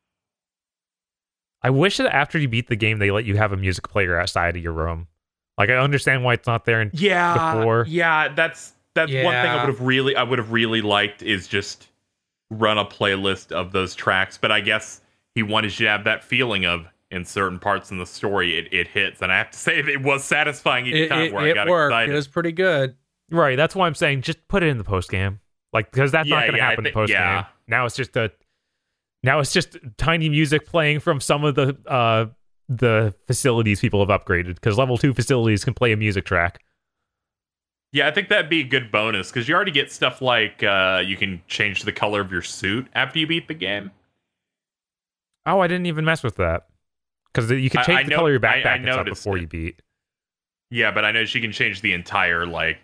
I wish that after you beat the game, they let you have a music player outside of your room. Like, I understand why it's not there before. Yeah, that's one thing I would have really liked is just run a playlist of those tracks. But I guess he wanted you to have that feeling of, in certain parts in the story, it hits. And I have to say, it was satisfying each time where I got excited. It was pretty good. Right, that's why I'm saying just put it in the post game. Like, because that's not going to happen in the post game. Now it's just tiny music playing from some of the facilities people have upgraded, because level 2 facilities can play a music track. Yeah, I think that'd be a good bonus, because you already get stuff like you can change the color of your suit after you beat the game. Oh, I didn't even mess with that. Because you can change the color of your backpack and stuff before you beat. Yeah, but I know she can change the entire, like,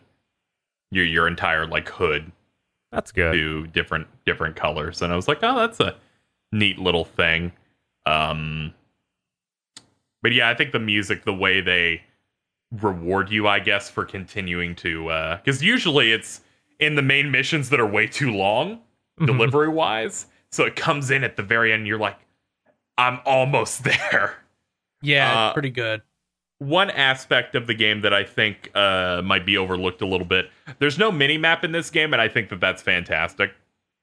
your entire, like, hood. That's good. To different colors. And I was like, oh, that's a neat little thing. But yeah, I think the music, the way they reward you, I guess, for continuing to... Because usually it's in the main missions that are way too long, delivery-wise. So it comes in at the very end, and you're like, I'm almost there. Yeah, it's pretty good. One aspect of the game that I think might be overlooked a little bit, there's no mini-map in this game, and I think that's fantastic.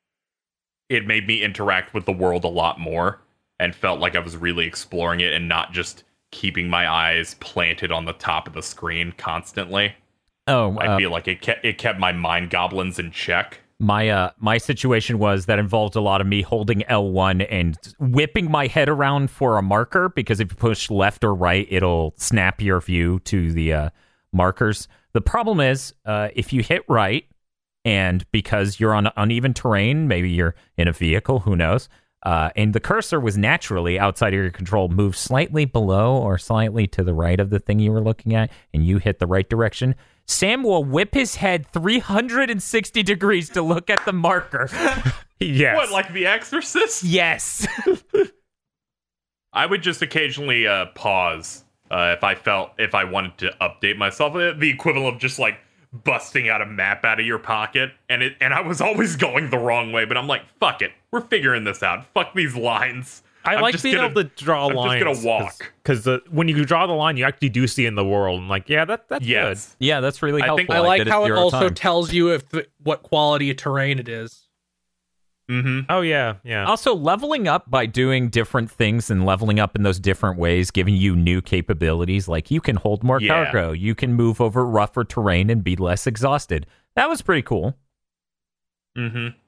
It made me interact with the world a lot more, and felt like I was really exploring it, and not just keeping my eyes planted on the top of the screen constantly. I feel like it kept my mind goblins in check. My situation was that involved a lot of me holding L1 and whipping my head around for a marker, because if you push left or right, it'll snap your view to the markers. The problem is, if you hit right, and because you're on uneven terrain, maybe you're in a vehicle, who knows, and the cursor was naturally outside of your control, moved slightly below or slightly to the right of the thing you were looking at, and you hit the right direction, Sam will whip his head 360 degrees to look at the marker. Yes. What, like The Exorcist? Yes. I would just occasionally pause if I wanted to update myself. The equivalent of just like busting out a map out of your pocket, and I was always going the wrong way, but I'm like, fuck it, we're figuring this out. Fuck these lines. I like being able to draw lines. I'm just gonna walk, because when you draw the line, you actually do see in the world. I'm like, yeah, that's good. Yeah, that's really helpful. I like how it also tells you what quality of terrain it is. Mm-hmm. Oh yeah. Also, leveling up by doing different things and leveling up in those different ways, giving you new capabilities. Like you can hold more cargo, you can move over rougher terrain and be less exhausted. That was pretty cool. Mm-hmm.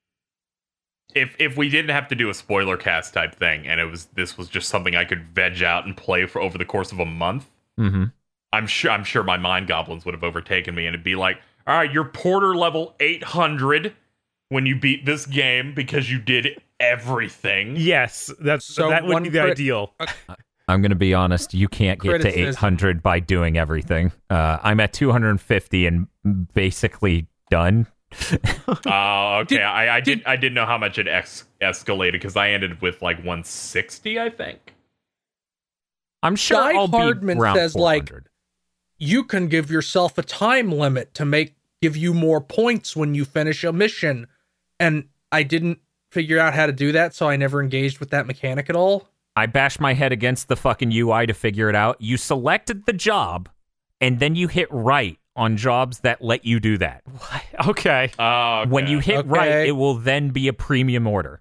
If we didn't have to do a spoiler cast type thing, and this was just something I could veg out and play for over the course of a month, I'm sure my mind goblins would have overtaken me, and it'd be like, all right, you're Porter level 800 when you beat this game because you did everything. Yes, that would be the ideal. I'm going to be honest, you can't get to 800 by doing everything. I'm at 250 and basically done. Oh, okay. I didn't know how much it escalated, because I ended with like 160, I think. I'm sure Guy I'll Hardman be around says 400. like you can give yourself a time limit to give you more points when you finish a mission, and I didn't figure out how to do that, so I never engaged with that mechanic at all. I bashed my head against the fucking UI to figure it out. You selected the job, and then you hit right on jobs that let you do that. Okay. When you hit right, it will then be a premium order.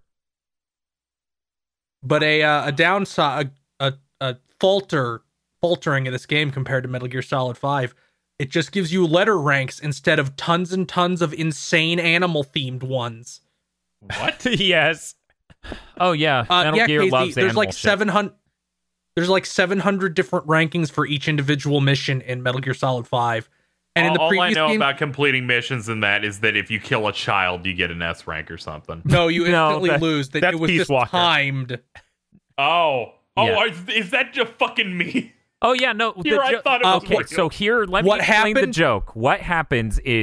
But a downside, a faltering of this game compared to Metal Gear Solid 5, it just gives you letter ranks instead of tons and tons of insane animal-themed ones. What? Yes. Oh, yeah. Metal Gear loves there's animal like shit. 700. There's like 700 different rankings for each individual mission in Metal Gear Solid 5. And in the all I previous know game, about completing missions in that is that if you kill a child, you get an S rank or something. no, you instantly lose. that's It was Peace just Walker. timed. Yeah. Is that just fucking me? Oh, yeah, no. Here, I thought it was okay, so here, let me What explain the happened- joke. What happens is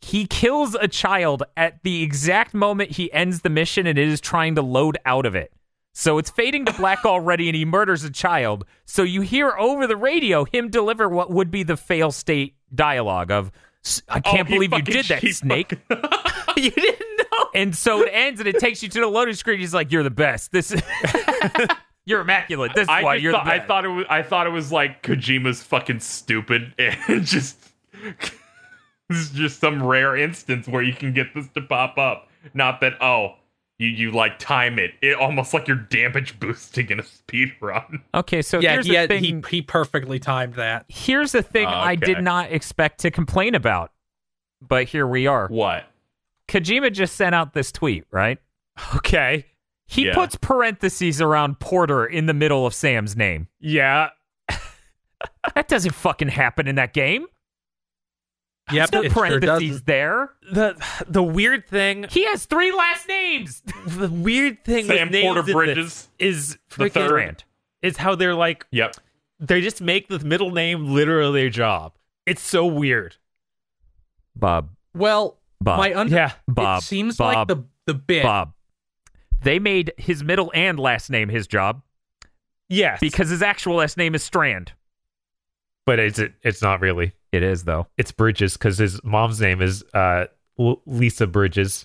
He kills a child at the exact moment he ends the mission and it is trying to load out of it. So it's fading to black already, and he murders a child. So you hear over the radio him deliver what would be the fail state dialogue of, I can't believe you did that, Snake. You didn't know. And so it ends, and it takes you to the loading screen. He's like, you're the best. This is... You're immaculate. This is why you're the best. I thought it was like Kojima's fucking stupid and just... This is just some rare instance where you can get this to pop up. Not that, you like time it almost like you're damage boosting in a speed run. Okay, so here's the thing. He perfectly timed that. Here's the thing I did not expect to complain about, but here we are. What? Kojima just sent out this tweet, right? Okay. He puts parentheses around Porter in the middle of Sam's name. Yeah. That doesn't fucking happen in that game. Yep, no it parentheses sure there. The weird thing... He has 3 last names. The weird thing Sam with names Porter Bridges is the freaking third. Is how they're like... Yep. They just make the middle name literally their job. It's so weird. Bob. Well, Bob. Bob. It seems Bob. like the bit. Bob. They made his middle and last name his job. Yes. Because his actual last name is Strand. But it's not really. It is, though. It's Bridges, because his mom's name is Lisa Bridges.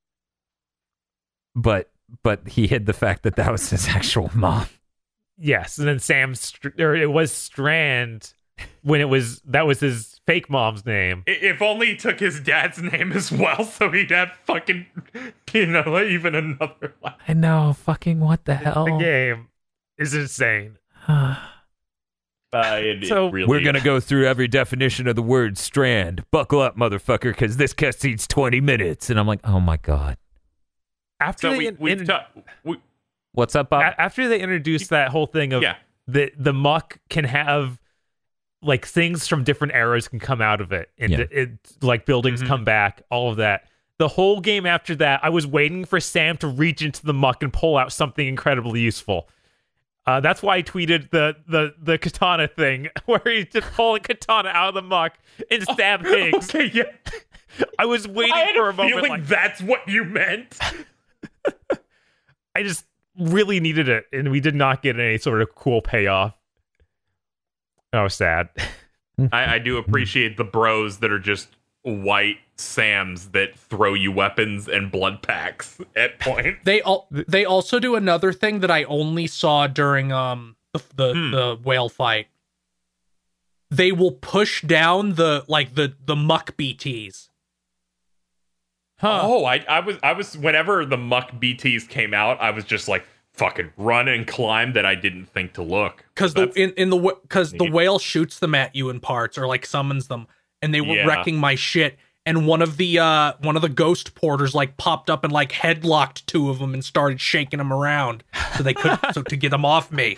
But he hid the fact that was his actual mom. Yes, and then it was Strand when that was his fake mom's name. If only he took his dad's name as well, so he'd have fucking, even another life. I know, fucking what the hell? The game is insane. So really we're going to go through every definition of the word strand. Buckle up, motherfucker, because this cutscene's 20 minutes. And I'm like, oh my God. After what's up, Bob? After they introduced that whole thing of the muck can have like things from different eras can come out of it. And it like buildings come back, all of that. The whole game after that, I was waiting for Sam to reach into the muck and pull out something incredibly useful. That's why I tweeted the katana thing, where he just pull a katana out of the muck and stab things. Okay, yeah. I was waiting for a moment. Like that's what you meant. I just really needed it, and we did not get any sort of cool payoff. I was sad. I do appreciate the bros that are just white Sams that throw you weapons and blood packs at points. They also do another thing that I only saw during the whale fight. They will push down the muck BTs. Huh. Oh, I was whenever the muck BTs came out, I was just like fucking run and climb that I didn't think to look. Because the whale shoots them at you in parts or like summons them, and they were wrecking my shit. And one of the ghost porters like popped up and like headlocked 2 of them and started shaking them around so they could to get them off me.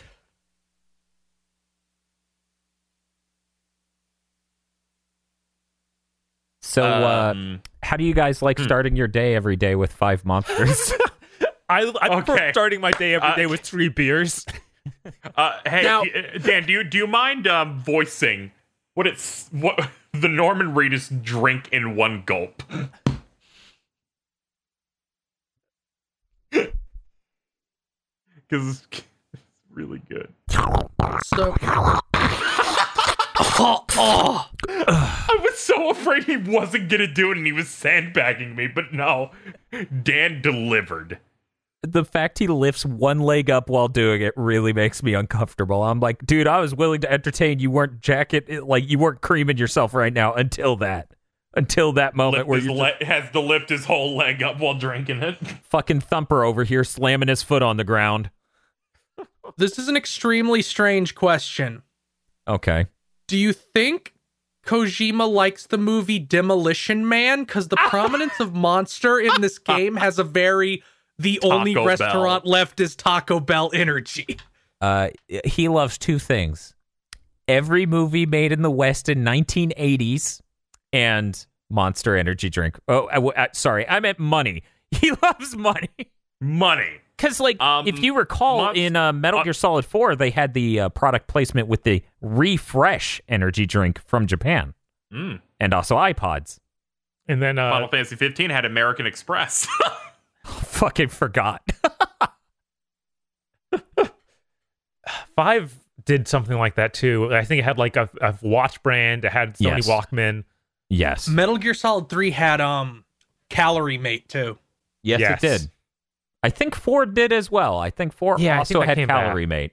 So, how do you guys like starting your day every day with 5 monsters? I prefer starting my day every day with 3 beers. Hey, now, Dan, do you mind voicing what the Norman Reedus drink in one gulp? Because it's really good. So, I was so afraid he wasn't gonna do it and he was sandbagging me, but no, Dan delivered. The fact he lifts one leg up while doing it really makes me uncomfortable. I'm like, dude, I was willing to entertain. You weren't you weren't creaming yourself right now until that moment where you has to lift his whole leg up while drinking it. Fucking Thumper over here slamming his foot on the ground. This is an extremely strange question. Okay. Do you think Kojima likes the movie Demolition Man? Because the prominence of Monster in this game has a very the Taco only Bell. restaurant left is Taco Bell energy. He loves 2 things. Every movie made in the West in 1980s and Monster energy drink. Oh, sorry. I meant money. He loves money. Money. Because, if you recall, in Metal Gear Solid 4, they had the product placement with the Refresh energy drink from Japan. And also iPods. And then Final Fantasy 15 had American Express. Fucking forgot. 5 did something like that too. I think it had like a watch brand. It had Sony Yes. Walkman. Yes. Metal Gear Solid 3 had Calorie Mate too. Yes, Yes. it did. I think 4 did as well. I think 4 Yeah, I also think that had came Calorie back. Mate.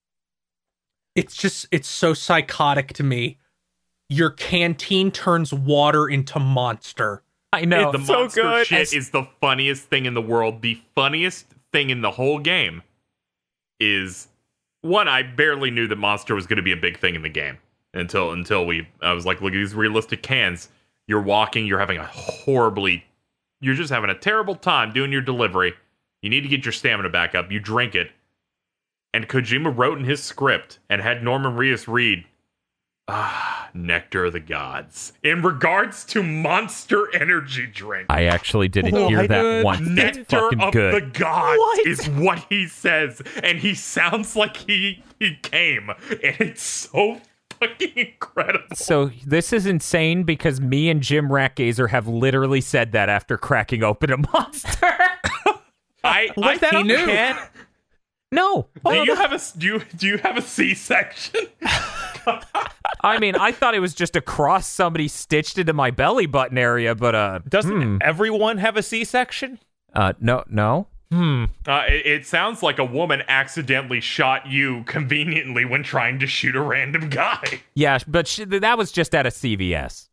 It's so psychotic to me. Your canteen turns water into Monster. I know. The so monster good. shit is the funniest thing in the world. The funniest thing in the whole game is one. I barely knew that monster was going to be a big thing in the game until I was like, look at these realistic cans. You're walking. You're just having a terrible time doing your delivery. You need to get your stamina back up. You drink it, and Kojima wrote in his script and had Norman Reedus read, Nectar of the Gods, in regards to Monster Energy drink. I actually didn't hear that once. That's Nectar fucking of good. the Gods What? is what he says, and he sounds like he came, and it's so fucking incredible. So this is insane because me and Jim Ratgazer have literally said that after cracking open a monster. I that he on knew. the can? No. do you have a C-section? I mean, I thought it was just a cross somebody stitched into my belly button area, but Doesn't everyone have a C-section? no. It sounds like a woman accidentally shot you conveniently when trying to shoot a random guy. Yeah, but that was just at a CVS.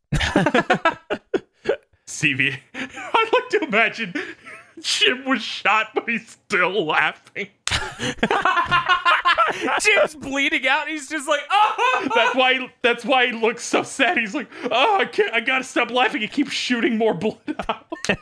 CV. I'd like to imagine Jim was shot, but he's still laughing. Jim's bleeding out. He's just like, oh. That's why he looks so sad. He's like, I gotta stop laughing. He keeps shooting more blood out.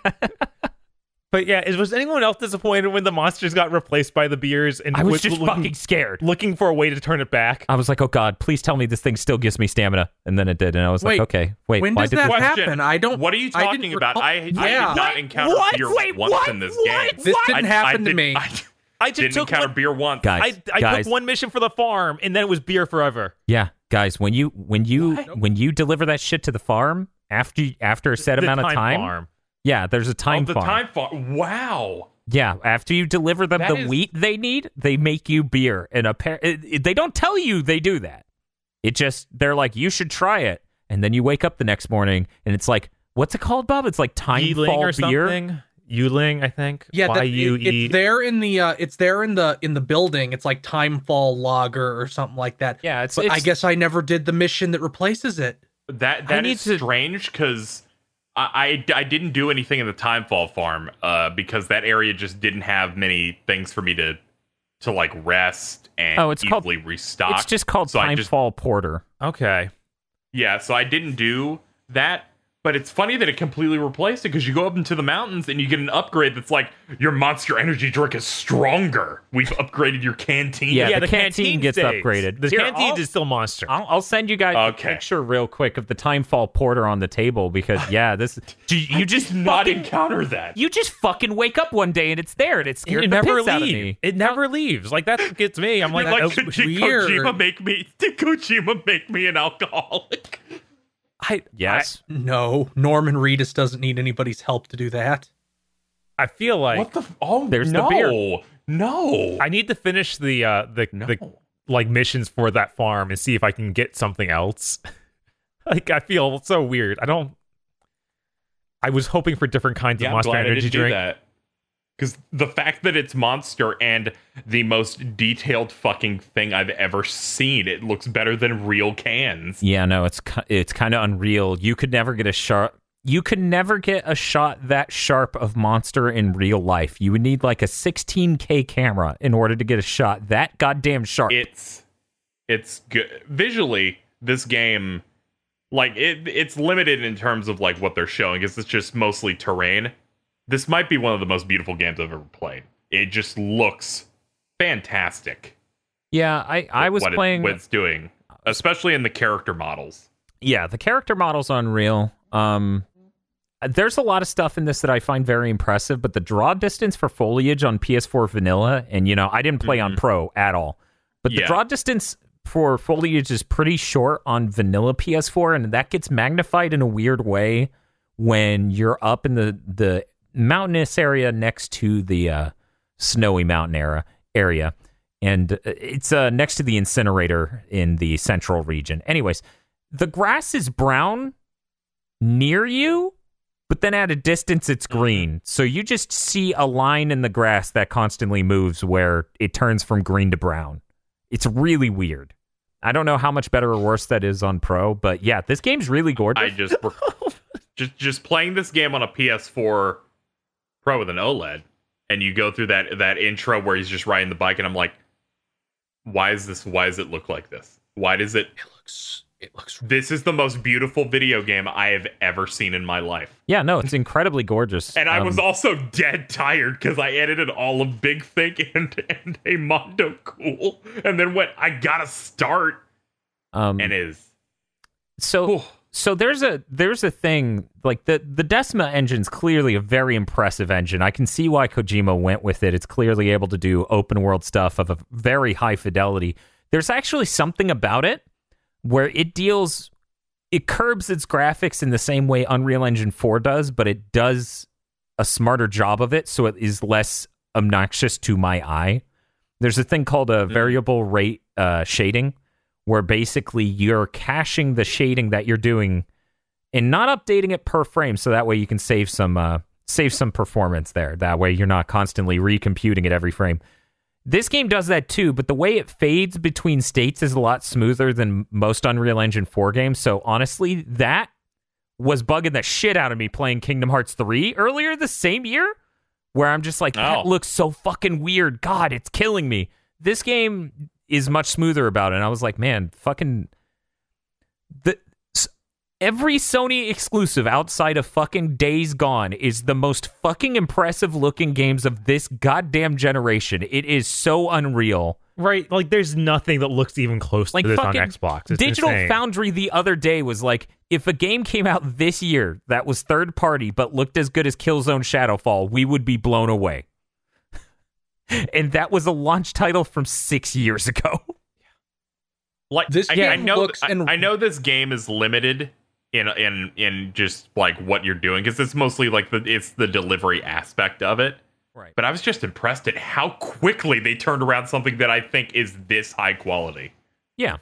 But yeah, was anyone else disappointed when the monsters got replaced by the beers? And I was just fucking scared. looking for a way to turn it back. I was like, oh God, please tell me this thing still gives me stamina. And then it did. And I was like, Wait, okay, wait, when why does did that this? happen? I don't. What are you I talking didn't about? recall- I did Yeah. not encounter What? beer Wait, once what? in this What? game. This didn't happen to did- me. I just didn't took encounter one, beer once. Guys, I guys, took one mission for the farm, and then it was beer forever. yeah, guys, when you deliver that shit to the farm after a set The amount of time, farm. yeah, there's a time the farm. time farm. Wow. Yeah, after you deliver them That the is- wheat they need, they make you beer. And they don't tell you they do that. They're like, you should try it. And then you wake up the next morning and it's like, what's it called, Bob? It's like Yiling Timefall or beer. something. Yuling, I think. Yeah, Y-U-E. it's there in the building. It's like Timefall Lager or something like that. Yeah, But I guess I never did the mission that replaces it. That need is to- strange because I didn't do anything in the Timefall farm because that area just didn't have many things for me to like rest and Oh, it's called- easily restock. it's just called So I just- Timefall Porter. Okay. Yeah, so I didn't do that. But it's funny that it completely replaced it because you go up into the mountains and you get an upgrade that's like, your Monster Energy drink is stronger. We've upgraded your canteen. Yeah, the canteen gets stays. upgraded. The Here, canteen is still monster. I'll send you guys Okay. a picture real quick of the Timefall Porter on the table because, yeah, this you just did not fucking, encounter that. you just fucking wake up one day and it's there and it scared It the never piss out of leaves. me. It never leaves. Like that gets me. I'm like, Like, oh, did weird. Kojima make me an alcoholic? Yes. No, Norman Reedus doesn't need anybody's help to do that. I feel like What the? Oh, There's the no. beer. No. I need to finish the like missions for that farm and see if I can get something else. Like I feel so weird. I was hoping for different kinds Yeah, of I'm Monster glad I Energy didn't do drink. that. Because the fact that it's Monster and the most detailed fucking thing I've ever seen, it looks better than real cans. Yeah, no, it's kind of unreal. You could never get a shot. You could never get a shot that sharp of Monster in real life. You would need like a 16K camera in order to get a shot that goddamn sharp. It's good visually. This game, like it's limited in terms of like what they're showing. It's just mostly terrain. This might be one of the most beautiful games I've ever played. It just looks fantastic. Yeah, I was playing. what it's doing, especially in the character models. Yeah, the character model's unreal. There's a lot of stuff in this that I find very impressive, but the draw distance for foliage on PS4 vanilla, and I didn't play on Pro at all, but the Yeah. draw distance for foliage is pretty short on vanilla PS4, and that gets magnified in a weird way when you're up in the mountainous area next to the snowy mountain area. And it's next to the incinerator in the central region. Anyways, the grass is brown near you, but then at a distance it's green. So you just see a line in the grass that constantly moves where it turns from green to brown. It's really weird. I don't know how much better or worse that is on Pro, but yeah, this game's really gorgeous. I just playing this game on a PS4 Pro with an OLED, and you go through that intro where he's just riding the bike, and I'm like, why does it look like this? Why does it looks this is the most beautiful video game I have ever seen in my life. Yeah, no, it's incredibly gorgeous. And I was also dead tired because I edited all of Big Think and a Mondo Cool, and then I gotta start. And is so there's a thing, like the Decima engine's clearly a very impressive engine. I can see why Kojima went with it. It's clearly able to do open world stuff of a very high fidelity. There's actually something about it where it curbs its graphics in the same way Unreal Engine 4 does, but it does a smarter job of it, so it is less obnoxious to my eye. There's a thing called a variable rate shading, where basically you're caching the shading that you're doing and not updating it per frame, so that way you can save some performance there. That way you're not constantly recomputing it every frame. This game does that too, but the way it fades between states is a lot smoother than most Unreal Engine 4 games. So honestly, that was bugging the shit out of me playing Kingdom Hearts 3 earlier the same year, where I'm just like, that looks so fucking weird. God, it's killing me. This game is much smoother about it. And I was like, man, fucking every Sony exclusive outside of fucking Days Gone is the most fucking impressive looking games of this goddamn generation. It is so unreal. Right, like there's nothing that looks even close to this on Xbox. It's Digital insane. Foundry the other day was like, if a game came out this year that was third party but looked as good as Killzone Shadowfall, we would be blown away. And that was a launch title from 6 years ago. Like this I know this game is limited in just like what you're doing, because it's mostly like it's the delivery aspect of it. Right. But I was just impressed at how quickly they turned around something that I think is this high quality. Yeah.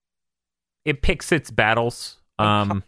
It picks its battles. I'm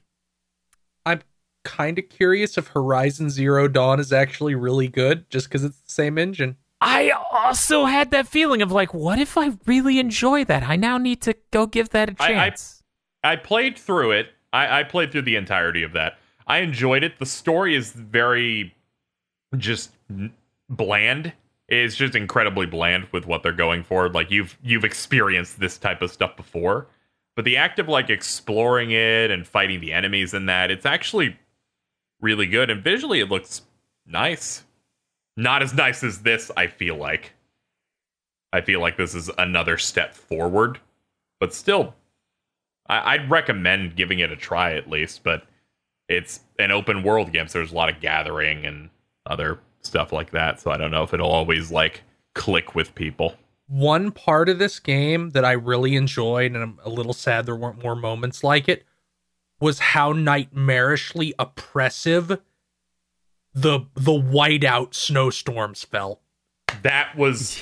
kind of curious if Horizon Zero Dawn is actually really good just because it's the same engine. I also had that feeling of like, what if I really enjoy that? I now need to go give that a chance. I played through it. I played through the entirety of that. I enjoyed it. The story is very just bland. It's just incredibly bland with what they're going for. Like you've experienced this type of stuff before, but the act of like exploring it and fighting the enemies in that, it's actually really good, and visually it looks nice. Not as nice as this, I feel like. I feel like this is another step forward, but still, I'd recommend giving it a try at least. But it's an open world game, so there's a lot of gathering and other stuff like that. So I don't know if it'll always like click with people. One part of this game that I really enjoyed, and I'm a little sad there weren't more moments like it, was how nightmarishly oppressive the whiteout snowstorms felt. That was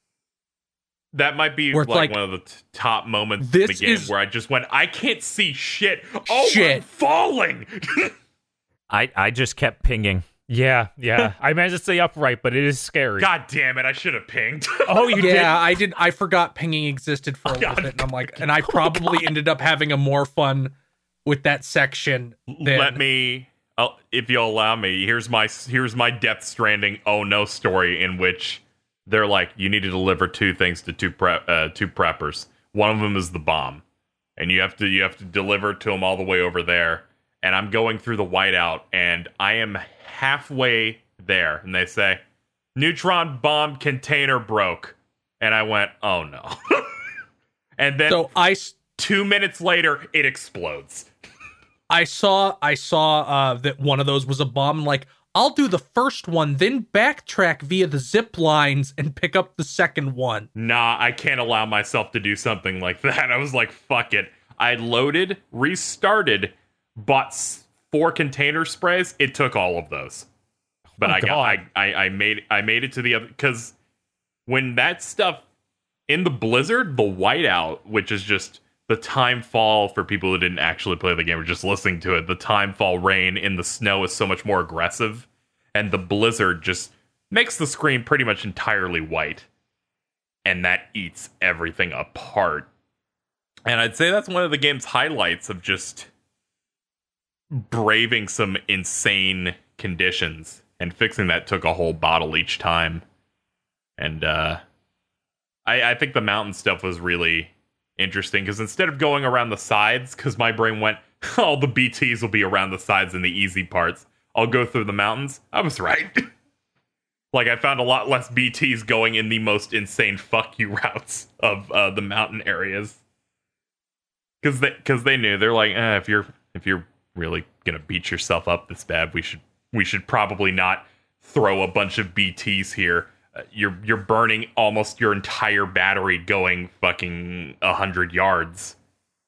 that might be like one of the top moments in the game where I just went, I can't see shit. Oh, shit. I'm falling. I just kept pinging. Yeah. I managed to stay upright, but it is scary. God damn it, I should have pinged. Oh, you did? Yeah, I did. I forgot pinging existed for a little bit, and I'm like, and I probably ended up having a more fun with that section than... Let me, if you'll allow me, here's my Death Stranding oh no story, in which they're like, you need to deliver two things to two preppers. One of them is the bomb, and you have to deliver it to them all the way over there. And I'm going through the whiteout, and I am halfway there, and they say, neutron bomb container broke. And I went, oh no. And then 2 minutes later, it explodes. I saw that one of those was a bomb. Like, I'll do the first one, then backtrack via the zip lines and pick up the second one. Nah, I can't allow myself to do something like that. I was like, fuck it. I loaded, restarted, bought 4 container sprays, it took all of those. But God. I made it to the other, because when that stuff in the blizzard, the whiteout, which is just the time fall for people who didn't actually play the game or just listening to it, the time fall rain in the snow is so much more aggressive, and the blizzard just makes the screen pretty much entirely white, and that eats everything apart. And I'd say that's one of the game's highlights of just braving some insane conditions, and fixing that took a whole bottle each time. And I think the mountain stuff was really interesting, because instead of going around the sides, because my brain went, all the BTs will be around the sides and the easy parts, I'll go through the mountains. I was right. Like, I found a lot less BTs going in the most insane fuck you routes of the mountain areas. Because they knew, they're like, if you're really gonna beat yourself up this bad, we should probably not throw a bunch of BTs here. You're burning almost your entire battery going fucking 100 yards.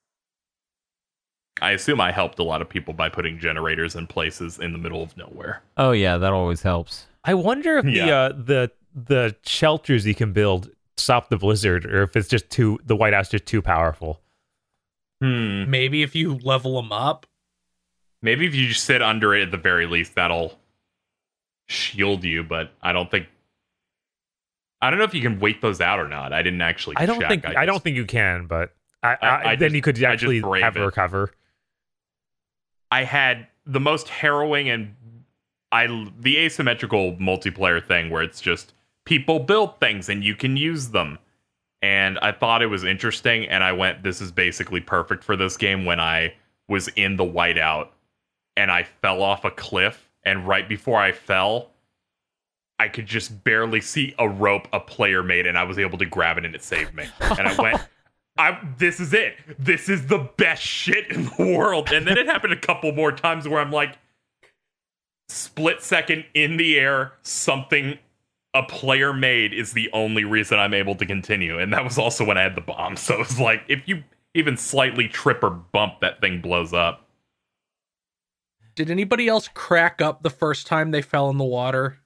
I assume I helped a lot of people by putting generators in places in the middle of nowhere. Oh yeah, that always helps. I wonder if the shelters you can build stop the blizzard, or if it's just the whiteout's just too powerful. Maybe if you level them up. Maybe if you just sit under it at the very least, that'll shield you, but I don't know if you can wait those out or not. I didn't actually check. I don't think you can, but then just, you could actually have it recover. I had the most harrowing and the asymmetrical multiplayer thing where it's just people build things and you can use them. And I thought it was interesting, and I went, this is basically perfect for this game, when I was in the whiteout and I fell off a cliff, and right before I fell, I could just barely see a rope a player made, and I was able to grab it and it saved me. And I went, this is it. This is the best shit in the world. And then it happened a couple more times where I'm like, split second in the air, something a player made is the only reason I'm able to continue. And that was also when I had the bomb. So it's like, if you even slightly trip or bump, that thing blows up. Did anybody else crack up the first time they fell in the water?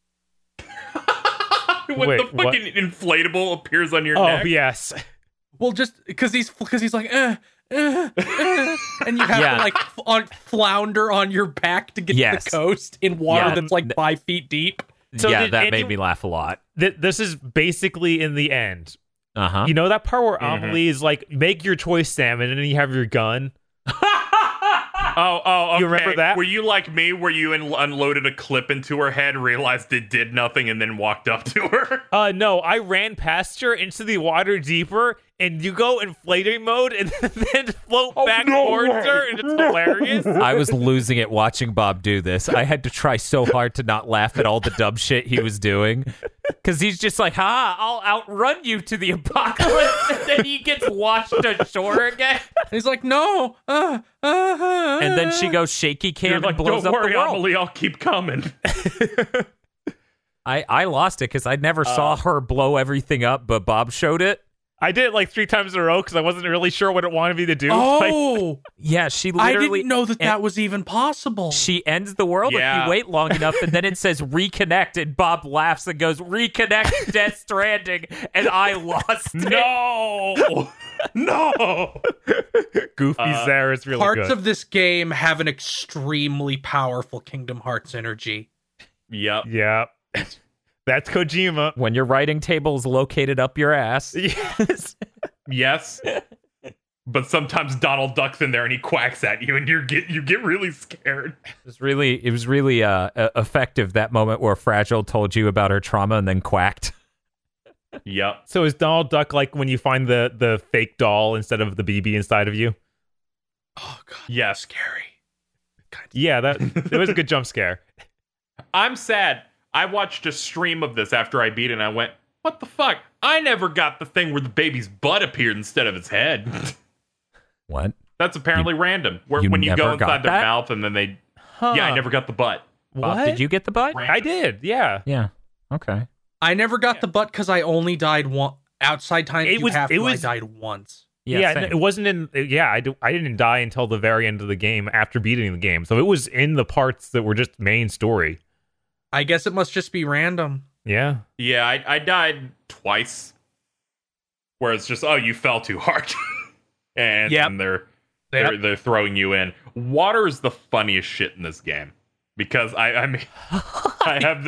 When the fucking inflatable appears on your neck. Oh, yes. Well, just because he's like, and you have to like flounder on your back to get to the coast in water that's like 5 feet deep. So that made me laugh a lot. This is basically in the end. Uh-huh. You know that part where Amelie is like, make your choice, Salmon, and then you have your gun? Okay. You remember that? Were you like me, where you unloaded a clip into her head, realized it did nothing, and then walked up to her? No, I ran past her into the water deeper, and you go inflating mode and then float back towards her, and it's hilarious. I was losing it watching Bob do this. I had to try so hard to not laugh at all the dumb shit he was doing. Because he's just like, I'll outrun you to the apocalypse, and then he gets washed ashore again. And he's like, no. And then she goes shaky cam and blows Don't up worry, the world. Amelie, I'll keep coming. I lost it because I never saw her blow everything up, but Bob showed it. I did it like 3 times in a row because I wasn't really sure what it wanted me to do. Oh, yeah, she I literally... didn't know that was even possible. She ends the world if you wait long enough, and then it says reconnect, and Bob laughs and goes, reconnect Death Stranding, and I lost it. No! Goofy's there. It's really Parts good. of this game have an extremely powerful Kingdom Hearts energy. Yep. Yeah. That's Kojima. When your writing table is located up your ass. Yes. Yes. But sometimes Donald Duck's in there and he quacks at you, and you get really scared. It was really effective, that moment where Fragile told you about her trauma and then quacked. Yep. So is Donald Duck like when you find the fake doll instead of the BB inside of you? Oh god. Yes. Scary. Yeah, it was a good jump scare. I'm sad. I watched a stream of this after I beat it, and I went, what the fuck? I never got the thing where the baby's butt appeared instead of its head. What? That's apparently random. When you never go inside got their that? mouth and then they... Huh. Yeah, I never got the butt. Bob, What? did you get the butt? I did, yeah. Yeah. Okay. I never got the butt because I only died one. Outside times It was- I was- died once. Yeah, same. it wasn't in. Yeah, I didn't die until the very end of the game after beating the game. So it was in the parts that were just main story. I guess it must just be random. Yeah. Yeah, I died twice. Where it's just, oh, you fell too hard. and Yep. they're throwing you in. Water is the funniest shit in this game. Because I mean I have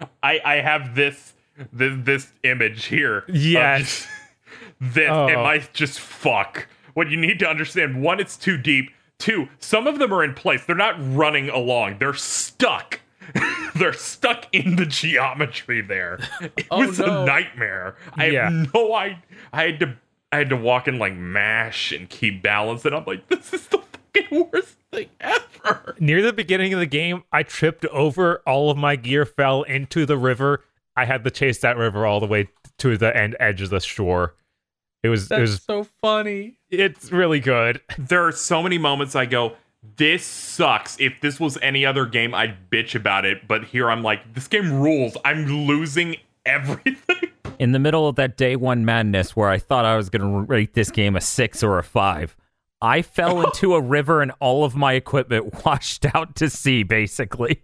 this image here. Yes. It might just fuck. What you need to understand, one, it's too deep. Two, some of them are in place. They're not running along. They're stuck. They're stuck in the geometry there. It was a nightmare. I have no idea. I had to walk in like mash and keep balance, and I'm like, this is the fucking worst thing ever. Near the beginning of the game, I tripped over. All of my gear fell into the river. I had to chase that river all the way to the edge of the shore. It was so funny. It's really good. There are so many moments I go, this sucks. If this was any other game, I'd bitch about it. But here I'm like, this game rules. I'm losing everything. In the middle of that day one madness where I thought I was going to rate this game a 6 or a 5, I fell into a river and all of my equipment washed out to sea, basically.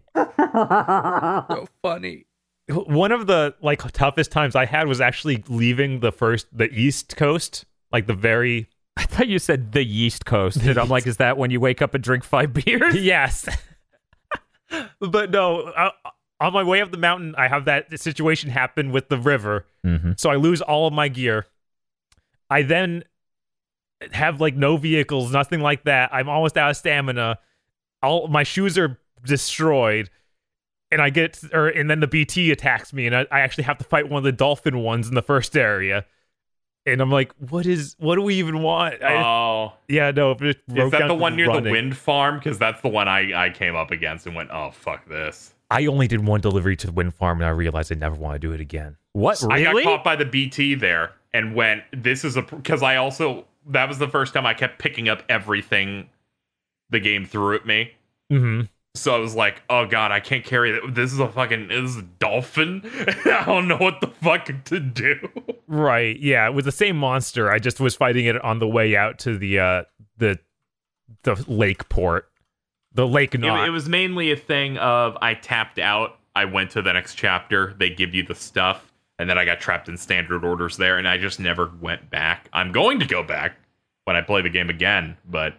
So funny. One of the toughest times I had was actually leaving the East Coast, like the very. I thought you said the Yeast Coast, and I'm like, is that when you wake up and drink 5 beers? Yes. But no, on my way up the mountain, I have that situation happen with the river. Mm-hmm. So I lose all of my gear. I then have no vehicles, nothing like that. I'm almost out of stamina. All my shoes are destroyed. And and then the BT attacks me, and I actually have to fight one of the dolphin ones in the first area. And I'm like, what do we even want? Yeah, no. Is that the one near the wind farm? Because that's the one I came up against and went, oh, fuck this. I only did one delivery to the wind farm, and I realized I never want to do it again. What, really? I got caught by the BT there and went, because that was the first time I kept picking up everything the game threw at me. Mm-hmm. So I was like, oh god, I can't carry that. This is a dolphin. I don't know what the fuck to do. Right, yeah. With the same monster, I just was fighting it on the way out to the lake port. The lake knot. It was mainly a thing of I tapped out, I went to the next chapter, they give you the stuff, and then I got trapped in standard orders there, and I just never went back. I'm going to go back when I play the game again, but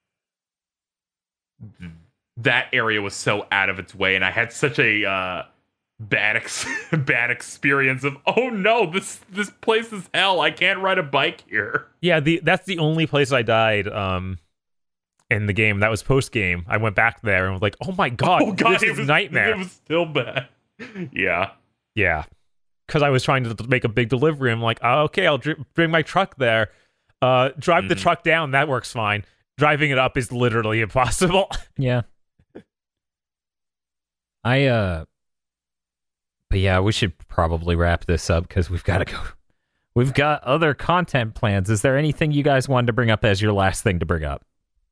that area was so out of its way, and I had such a bad experience of, oh no, this place is hell. I can't ride a bike here. Yeah, that's the only place I died in the game. That was post game. I went back there and was like, oh my god, this is a nightmare. It was still bad. Yeah. Because I was trying to make a big delivery. I'm like, oh, okay, I'll bring my truck there. Drive the truck down. That works fine. Driving it up is literally impossible. Yeah. But yeah, we should probably wrap this up because we've got to go. We've got other content plans. Is there anything you guys wanted to bring up as your last thing to bring up?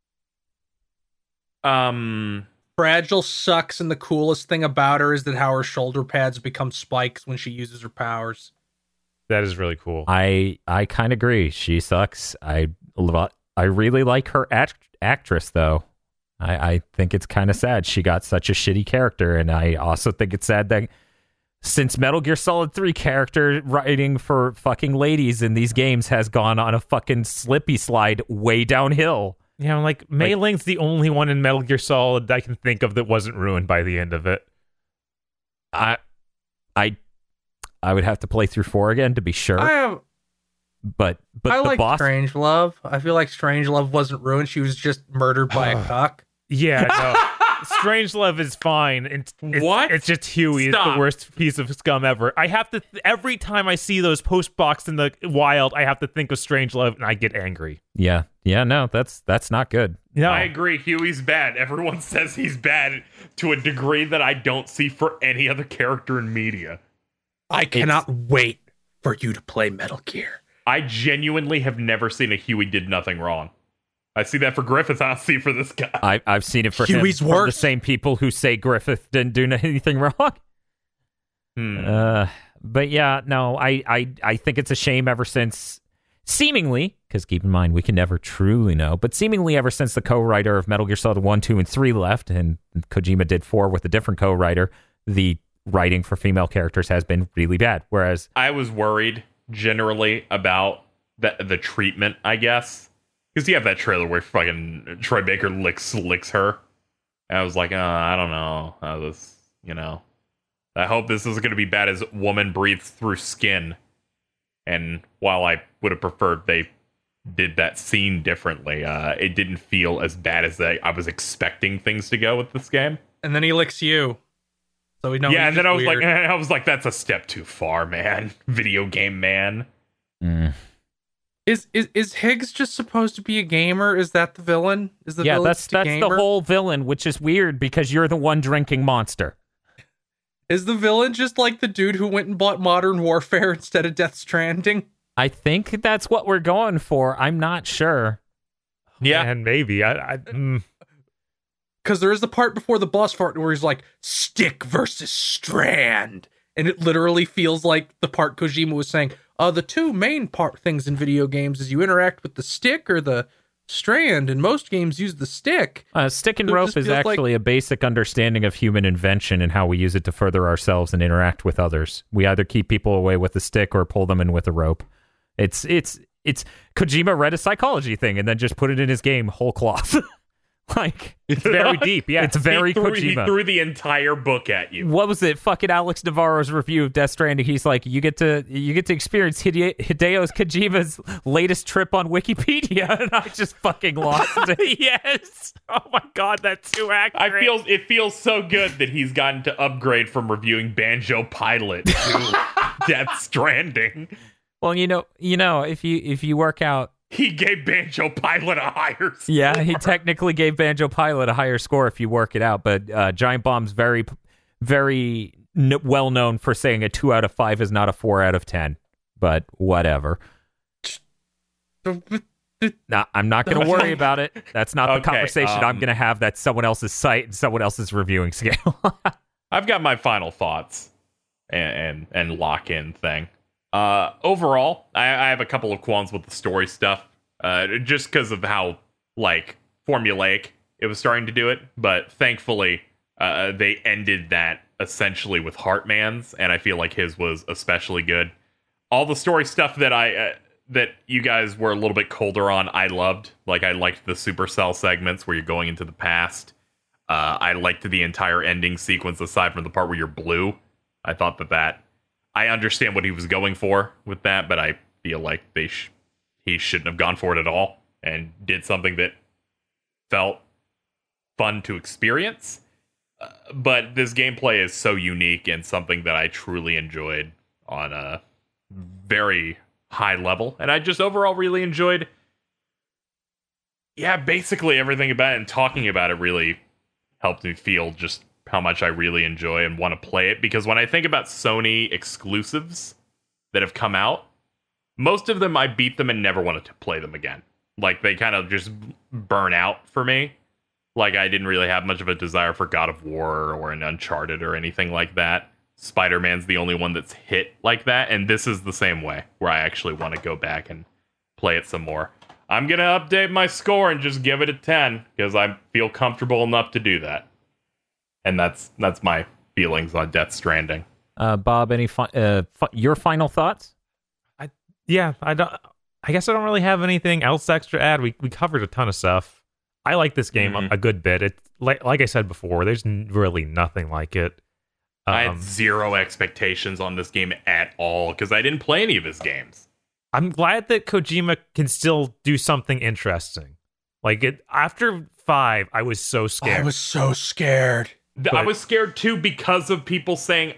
Fragile sucks, and the coolest thing about her is that how her shoulder pads become spikes when she uses her powers. That is really cool. I kind of agree. She sucks. I really like her actress, though. I think it's kind of sad she got such a shitty character, and I also think it's sad that since Metal Gear Solid 3 character writing for fucking ladies in these games has gone on a fucking slippy slide way downhill. Yeah, I'm like, Mei Ling's the only one in Metal Gear Solid I can think of that wasn't ruined by the end of it. I would have to play through 4 again to be sure. But I the like boss, Strangelove. I feel like Strangelove wasn't ruined. She was just murdered by a cuck. Yeah, no. Strangelove is fine. What? It's just Huey. Stop. It's the worst piece of scum ever. I have to every time I see those post box in the wild, I have to think of Strangelove, and I get angry. Yeah, no, that's not good. No. I agree. Huey's bad. Everyone says he's bad to a degree that I don't see for any other character in media. I cannot wait for you to play Metal Gear. I genuinely have never seen a Huey did nothing wrong. I see that for Griffith. I don't see for this guy. I've seen it for Huey's him. worse. From the same people who say Griffith didn't do anything wrong. But yeah, no, I think it's a shame ever since seemingly, because keep in mind, we can never truly know, but seemingly ever since the co-writer of Metal Gear Solid 1, 2, and 3 left, and Kojima did 4 with a different co-writer, the writing for female characters has been really bad. Whereas I was worried generally about the treatment, I guess. Because you have that trailer where fucking Troy Baker licks her. And I was like, I don't know. I hope this isn't going to be bad as woman breathes through skin. And while I would have preferred they did that scene differently, it didn't feel as bad as I was expecting things to go with this game. And then he licks you. So we know. Yeah, and then I was like, that's a step too far, man. Video game man. mm. Is Higgs just supposed to be a gamer? Is that the villain? Is the villain that's the whole villain, which is weird because you're the one drinking Monster. Is the villain just like the dude who went and bought Modern Warfare instead of Death Stranding? I think that's what we're going for. I'm not sure. Yeah, and maybe Because there is the part before the boss fight where he's like, Stick versus Strand. And it literally feels like the part Kojima was saying, the two main things in video games is you interact with the stick or the strand, and most games use the stick. Stick and rope is actually a basic understanding of human invention and how we use it to further ourselves and interact with others. We either keep people away with a stick or pull them in with a rope. It's Kojima read a psychology thing and then just put it in his game whole cloth. Like, it's very deep. Yeah, it's very Kojima. He threw the entire book at you. What was it? Fucking Alex Navarro's review of Death Stranding. He's like, you get to experience Hideo Kojima's latest trip on Wikipedia, and I just fucking lost it. Yes. Oh my god, that's too accurate. It feels so good that he's gotten to upgrade from reviewing Banjo Pilot to Death Stranding. Well, you know, if you work out. He gave Banjo Pilot a higher score. Yeah, he technically gave Banjo Pilot a higher score if you work it out, but Giant Bomb's very, very well known for saying a 2 out of 5 is not a 4 out of 10, but whatever. Nah, I'm not going to worry about it. That's not the conversation I'm going to have. That's someone else's site and someone else's reviewing scale. I've got my final thoughts and lock-in thing. Overall, I have a couple of qualms with the story stuff, just because of how, like, formulaic it was starting to do it. But thankfully, they ended that essentially with Heartman's, and I feel like his was especially good. All the story stuff that that you guys were a little bit colder on, I loved. Like, I liked the Supercell segments where you're going into the past. I liked the entire ending sequence, aside from the part where you're blue. I thought that I understand what he was going for with that, but I feel like he shouldn't have gone for it at all and did something that felt fun to experience. But this gameplay is so unique and something that I truly enjoyed on a very high level. And I just overall really enjoyed, basically everything about it, and talking about it really helped me feel just how much I really enjoy and want to play it. Because when I think about Sony exclusives that have come out, most of them I beat them and never wanted to play them again. Like, they kind of just burn out for me. Like, I didn't really have much of a desire for God of War or an Uncharted or anything like that. Spider-Man's the only one that's hit like that, and this is the same way, where I actually want to go back and play it some more. I'm going to update my score and just give it a 10, because I feel comfortable enough to do that. And that's my feelings on Death Stranding. Bob, any your final thoughts? I guess I don't really have anything else extra to add. We covered a ton of stuff. I like this game a good bit. It's like I said before, there's really nothing like it. I had zero expectations on this game at all, because I didn't play any of his games. I'm glad that Kojima can still do something interesting. Like, after 5, I was so scared. I was so scared. I was scared too, because of people saying,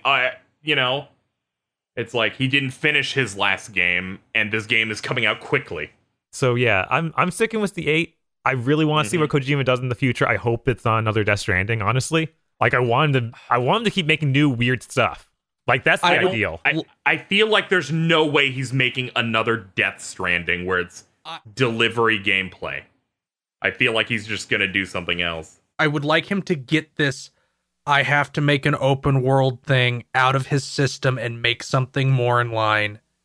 it's like he didn't finish his last game, and this game is coming out quickly. So yeah, I'm sticking with the 8. I really want to see what Kojima does in the future. I hope it's not another Death Stranding, honestly. Like, I want him to keep making new weird stuff. Like, that's the ideal. I feel like there's no way he's making another Death Stranding where it's delivery gameplay. I feel like he's just going to do something else. I would like him to get this, I have to make an open world thing out of his system and make something more in line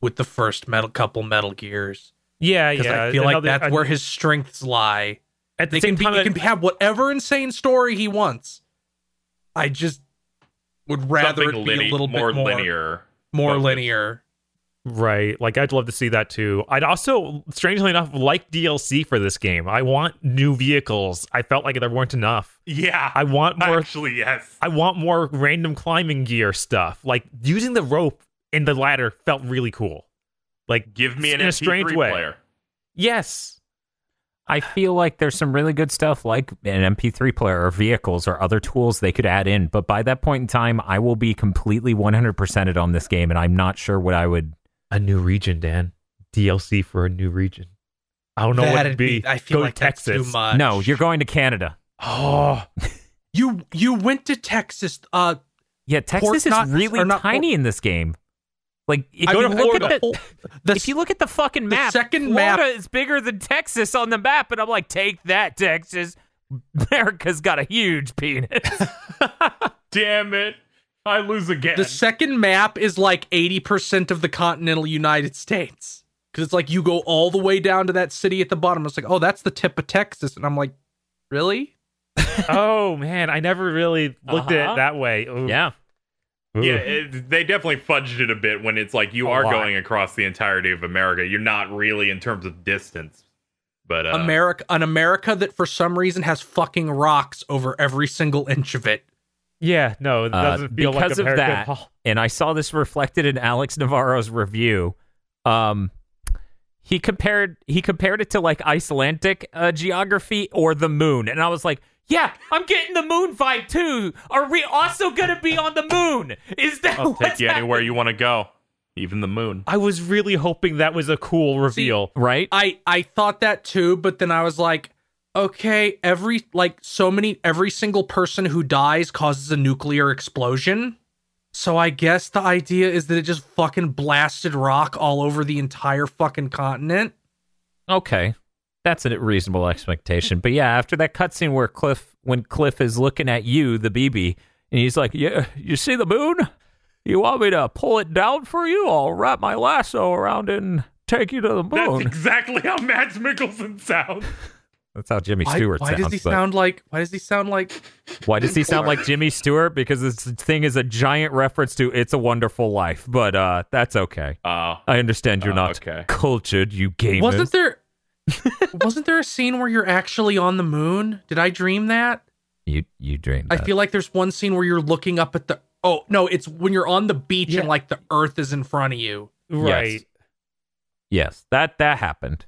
with the first couple Metal Gears. Yeah, Because yeah. I feel like that's where his strengths lie. At the He same time, can have whatever insane story he wants. I just would rather Something it be a little more bit more linear. more focused. linear. right. Like, I'd love to see that too. I'd also, strangely enough, like DLC for this game. I want new vehicles. I felt like there weren't enough. Yeah. I want more. Actually, yes. I want more random climbing gear stuff. Like, using the rope in the ladder felt really cool. Like, Give me an in a MP3 strange way. player. Yes. I feel like there's some really good stuff like an MP3 player or vehicles or other tools they could add in. But by that point in time, I will be completely 100%ed on this game, and I'm not sure what I would. A new region, Dan. DLC for a new region. I don't know what it'd be. I feel Go like to that's Texas. too much. No, you're going to Canada. Oh, You went to Texas. Yeah, Texas is not- really or not tiny in this game. Like, if I you mean, look the at whole- the if you look at the fucking the map, second Florida map- is bigger than Texas on the map, and I'm like, take that, Texas. America's got a huge penis. Damn it. I lose again. The second map is like 80% of the continental United States. Because it's like you go all the way down to that city at the bottom. It's like, oh, that's the tip of Texas. And I'm like, really? oh man, I never really looked at Uh-huh. it that way. Ooh. Yeah. Ooh. Yeah, they definitely fudged it a bit when it's like you A are lot. going across the entirety of America. You're not really in terms of distance. But An America that for some reason has fucking rocks over every single inch of it. Yeah, no, it doesn't feel because like of America that, at all. and I saw this reflected in Alex Navarro's review. He compared it to like Icelandic geography or the moon, and I was like, "Yeah, I'm getting the moon vibe too. Are we also gonna be on the moon? Is that I'll what's take you anywhere you want to go, even the moon. I was really hoping that was a cool reveal. right? I thought that too, but then I was like, okay, every single person who dies causes a nuclear explosion. So I guess the idea is that it just fucking blasted rock all over the entire fucking continent. Okay, that's a reasonable expectation. But yeah, after that cutscene where when Cliff is looking at you, the BB, and he's like, "Yeah, you see the moon? You want me to pull it down for you? I'll wrap my lasso around it and take you to the That's moon." exactly how Mads Mikkelsen sounds. That's how Jimmy Stewart Why sounds. does he but- sound like? Why does he sound like? Why does he sound like Jimmy Stewart? Because this thing is a giant reference to "It's a Wonderful Life," but that's okay. Oh, I understand you're not okay. cultured, you gamers. Wasn't there a scene where you're actually on the moon? Did I dream that? You dreamed I that. feel like there's one scene where you're looking up at the. Oh no, it's when you're on the beach Yeah. and like the Earth is in front of you. Right. Yes, that happened.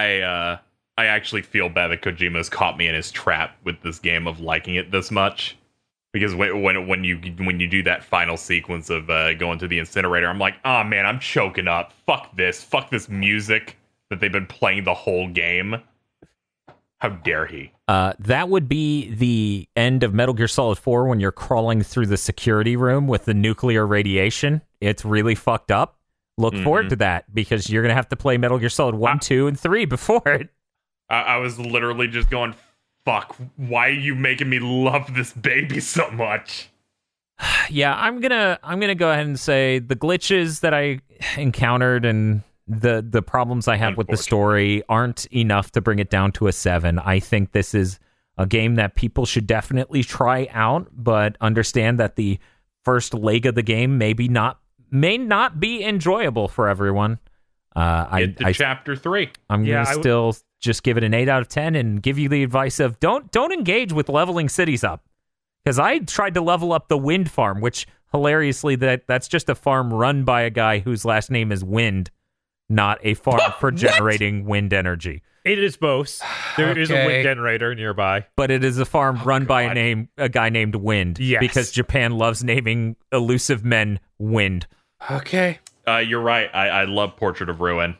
I actually feel bad that Kojima's caught me in his trap with this game of liking it this much. Because when you do that final sequence of going to the incinerator, I'm like, oh man, I'm choking up. Fuck this music that they've been playing the whole game. How dare he? That would be the end of Metal Gear Solid 4 when you're crawling through the security room with the nuclear radiation. It's really fucked up. Look forward to that, because you're going to have to play Metal Gear Solid 1, 2, and 3 before it. I was literally just going, fuck, why are you making me love this baby so much? Yeah, I'm gonna go ahead and say the glitches that I encountered and the problems I have with the story aren't enough to bring it down to a 7. I think this is a game that people should definitely try out, but understand that the first leg of the game may not be enjoyable for everyone. Get to chapter 3. I'm Yeah, gonna still just give it an 8 out of 10 and give you the advice of don't engage with leveling cities up, because I tried to level up the wind farm, which hilariously that's just a farm run by a guy whose last name is Wind, not a farm for generating wind energy. It is both. There is a Okay. wind generator nearby. But it is a farm run by a guy named Wind. Yes. Because Japan loves naming elusive men Wind. Okay. You're right. I love Portrait of Ruin.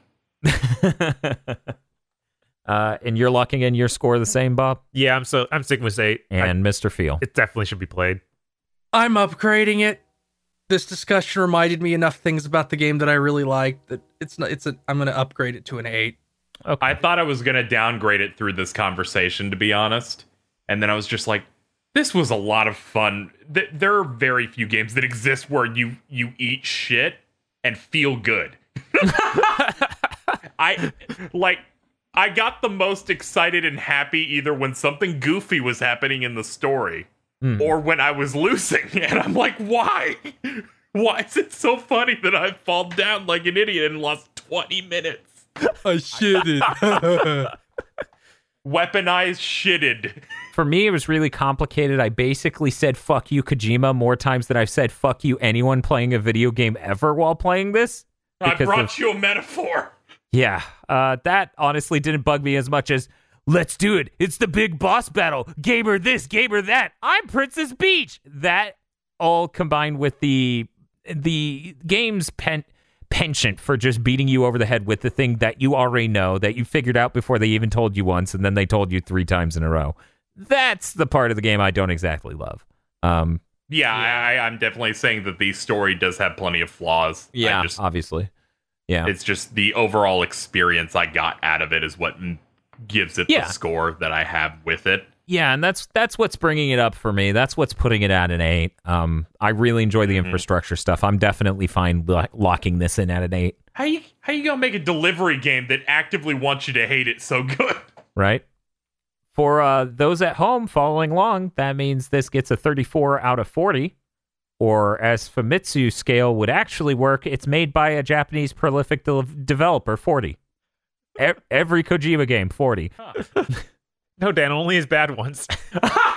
And you're locking in your score the same, Bob? Yeah, I'm sticking with 8. And Mr. Feel. It definitely should be played. I'm upgrading it. This discussion reminded me enough things about the game that I really liked that I'm going to upgrade it to an 8. Okay. I thought I was going to downgrade it through this conversation, to be honest. And then I was just like, this was a lot of fun. There are very few games that exist where you eat shit and feel good. I got the most excited and happy either when something goofy was happening in the story or when I was losing. And I'm like, why? Why is it so funny that I fall down like an idiot and lost 20 minutes? I shitted. Weaponized shitted. For me, it was really complicated. I basically said fuck you, Kojima, more times than I've said fuck you, anyone playing a video game ever while playing this. I brought you a metaphor. Yeah, that honestly didn't bug me as much as, let's do it. It's the big boss battle. Gamer this, gamer that. I'm Princess Peach. That all combined with the game's penchant for just beating you over the head with the thing that you already know, that you figured out before they even told you once, and then they told you 3 times in a row. That's the part of the game I don't exactly love. I'm definitely saying that the story does have plenty of flaws. Yeah, obviously. Yeah, it's just the overall experience I got out of it is what gives it the score that I have with it. Yeah, and that's what's bringing it up for me. That's what's putting it at an 8. I really enjoy the infrastructure stuff. I'm definitely fine locking this in at an 8. How you gonna make a delivery game that actively wants you to hate it so good? Right. For those at home following along, that means this gets a 34 out of 40. Or as Famitsu's scale would actually work, it's made by a Japanese prolific developer, 40. Every Kojima game, 40. Huh. No, Dan, only his bad ones.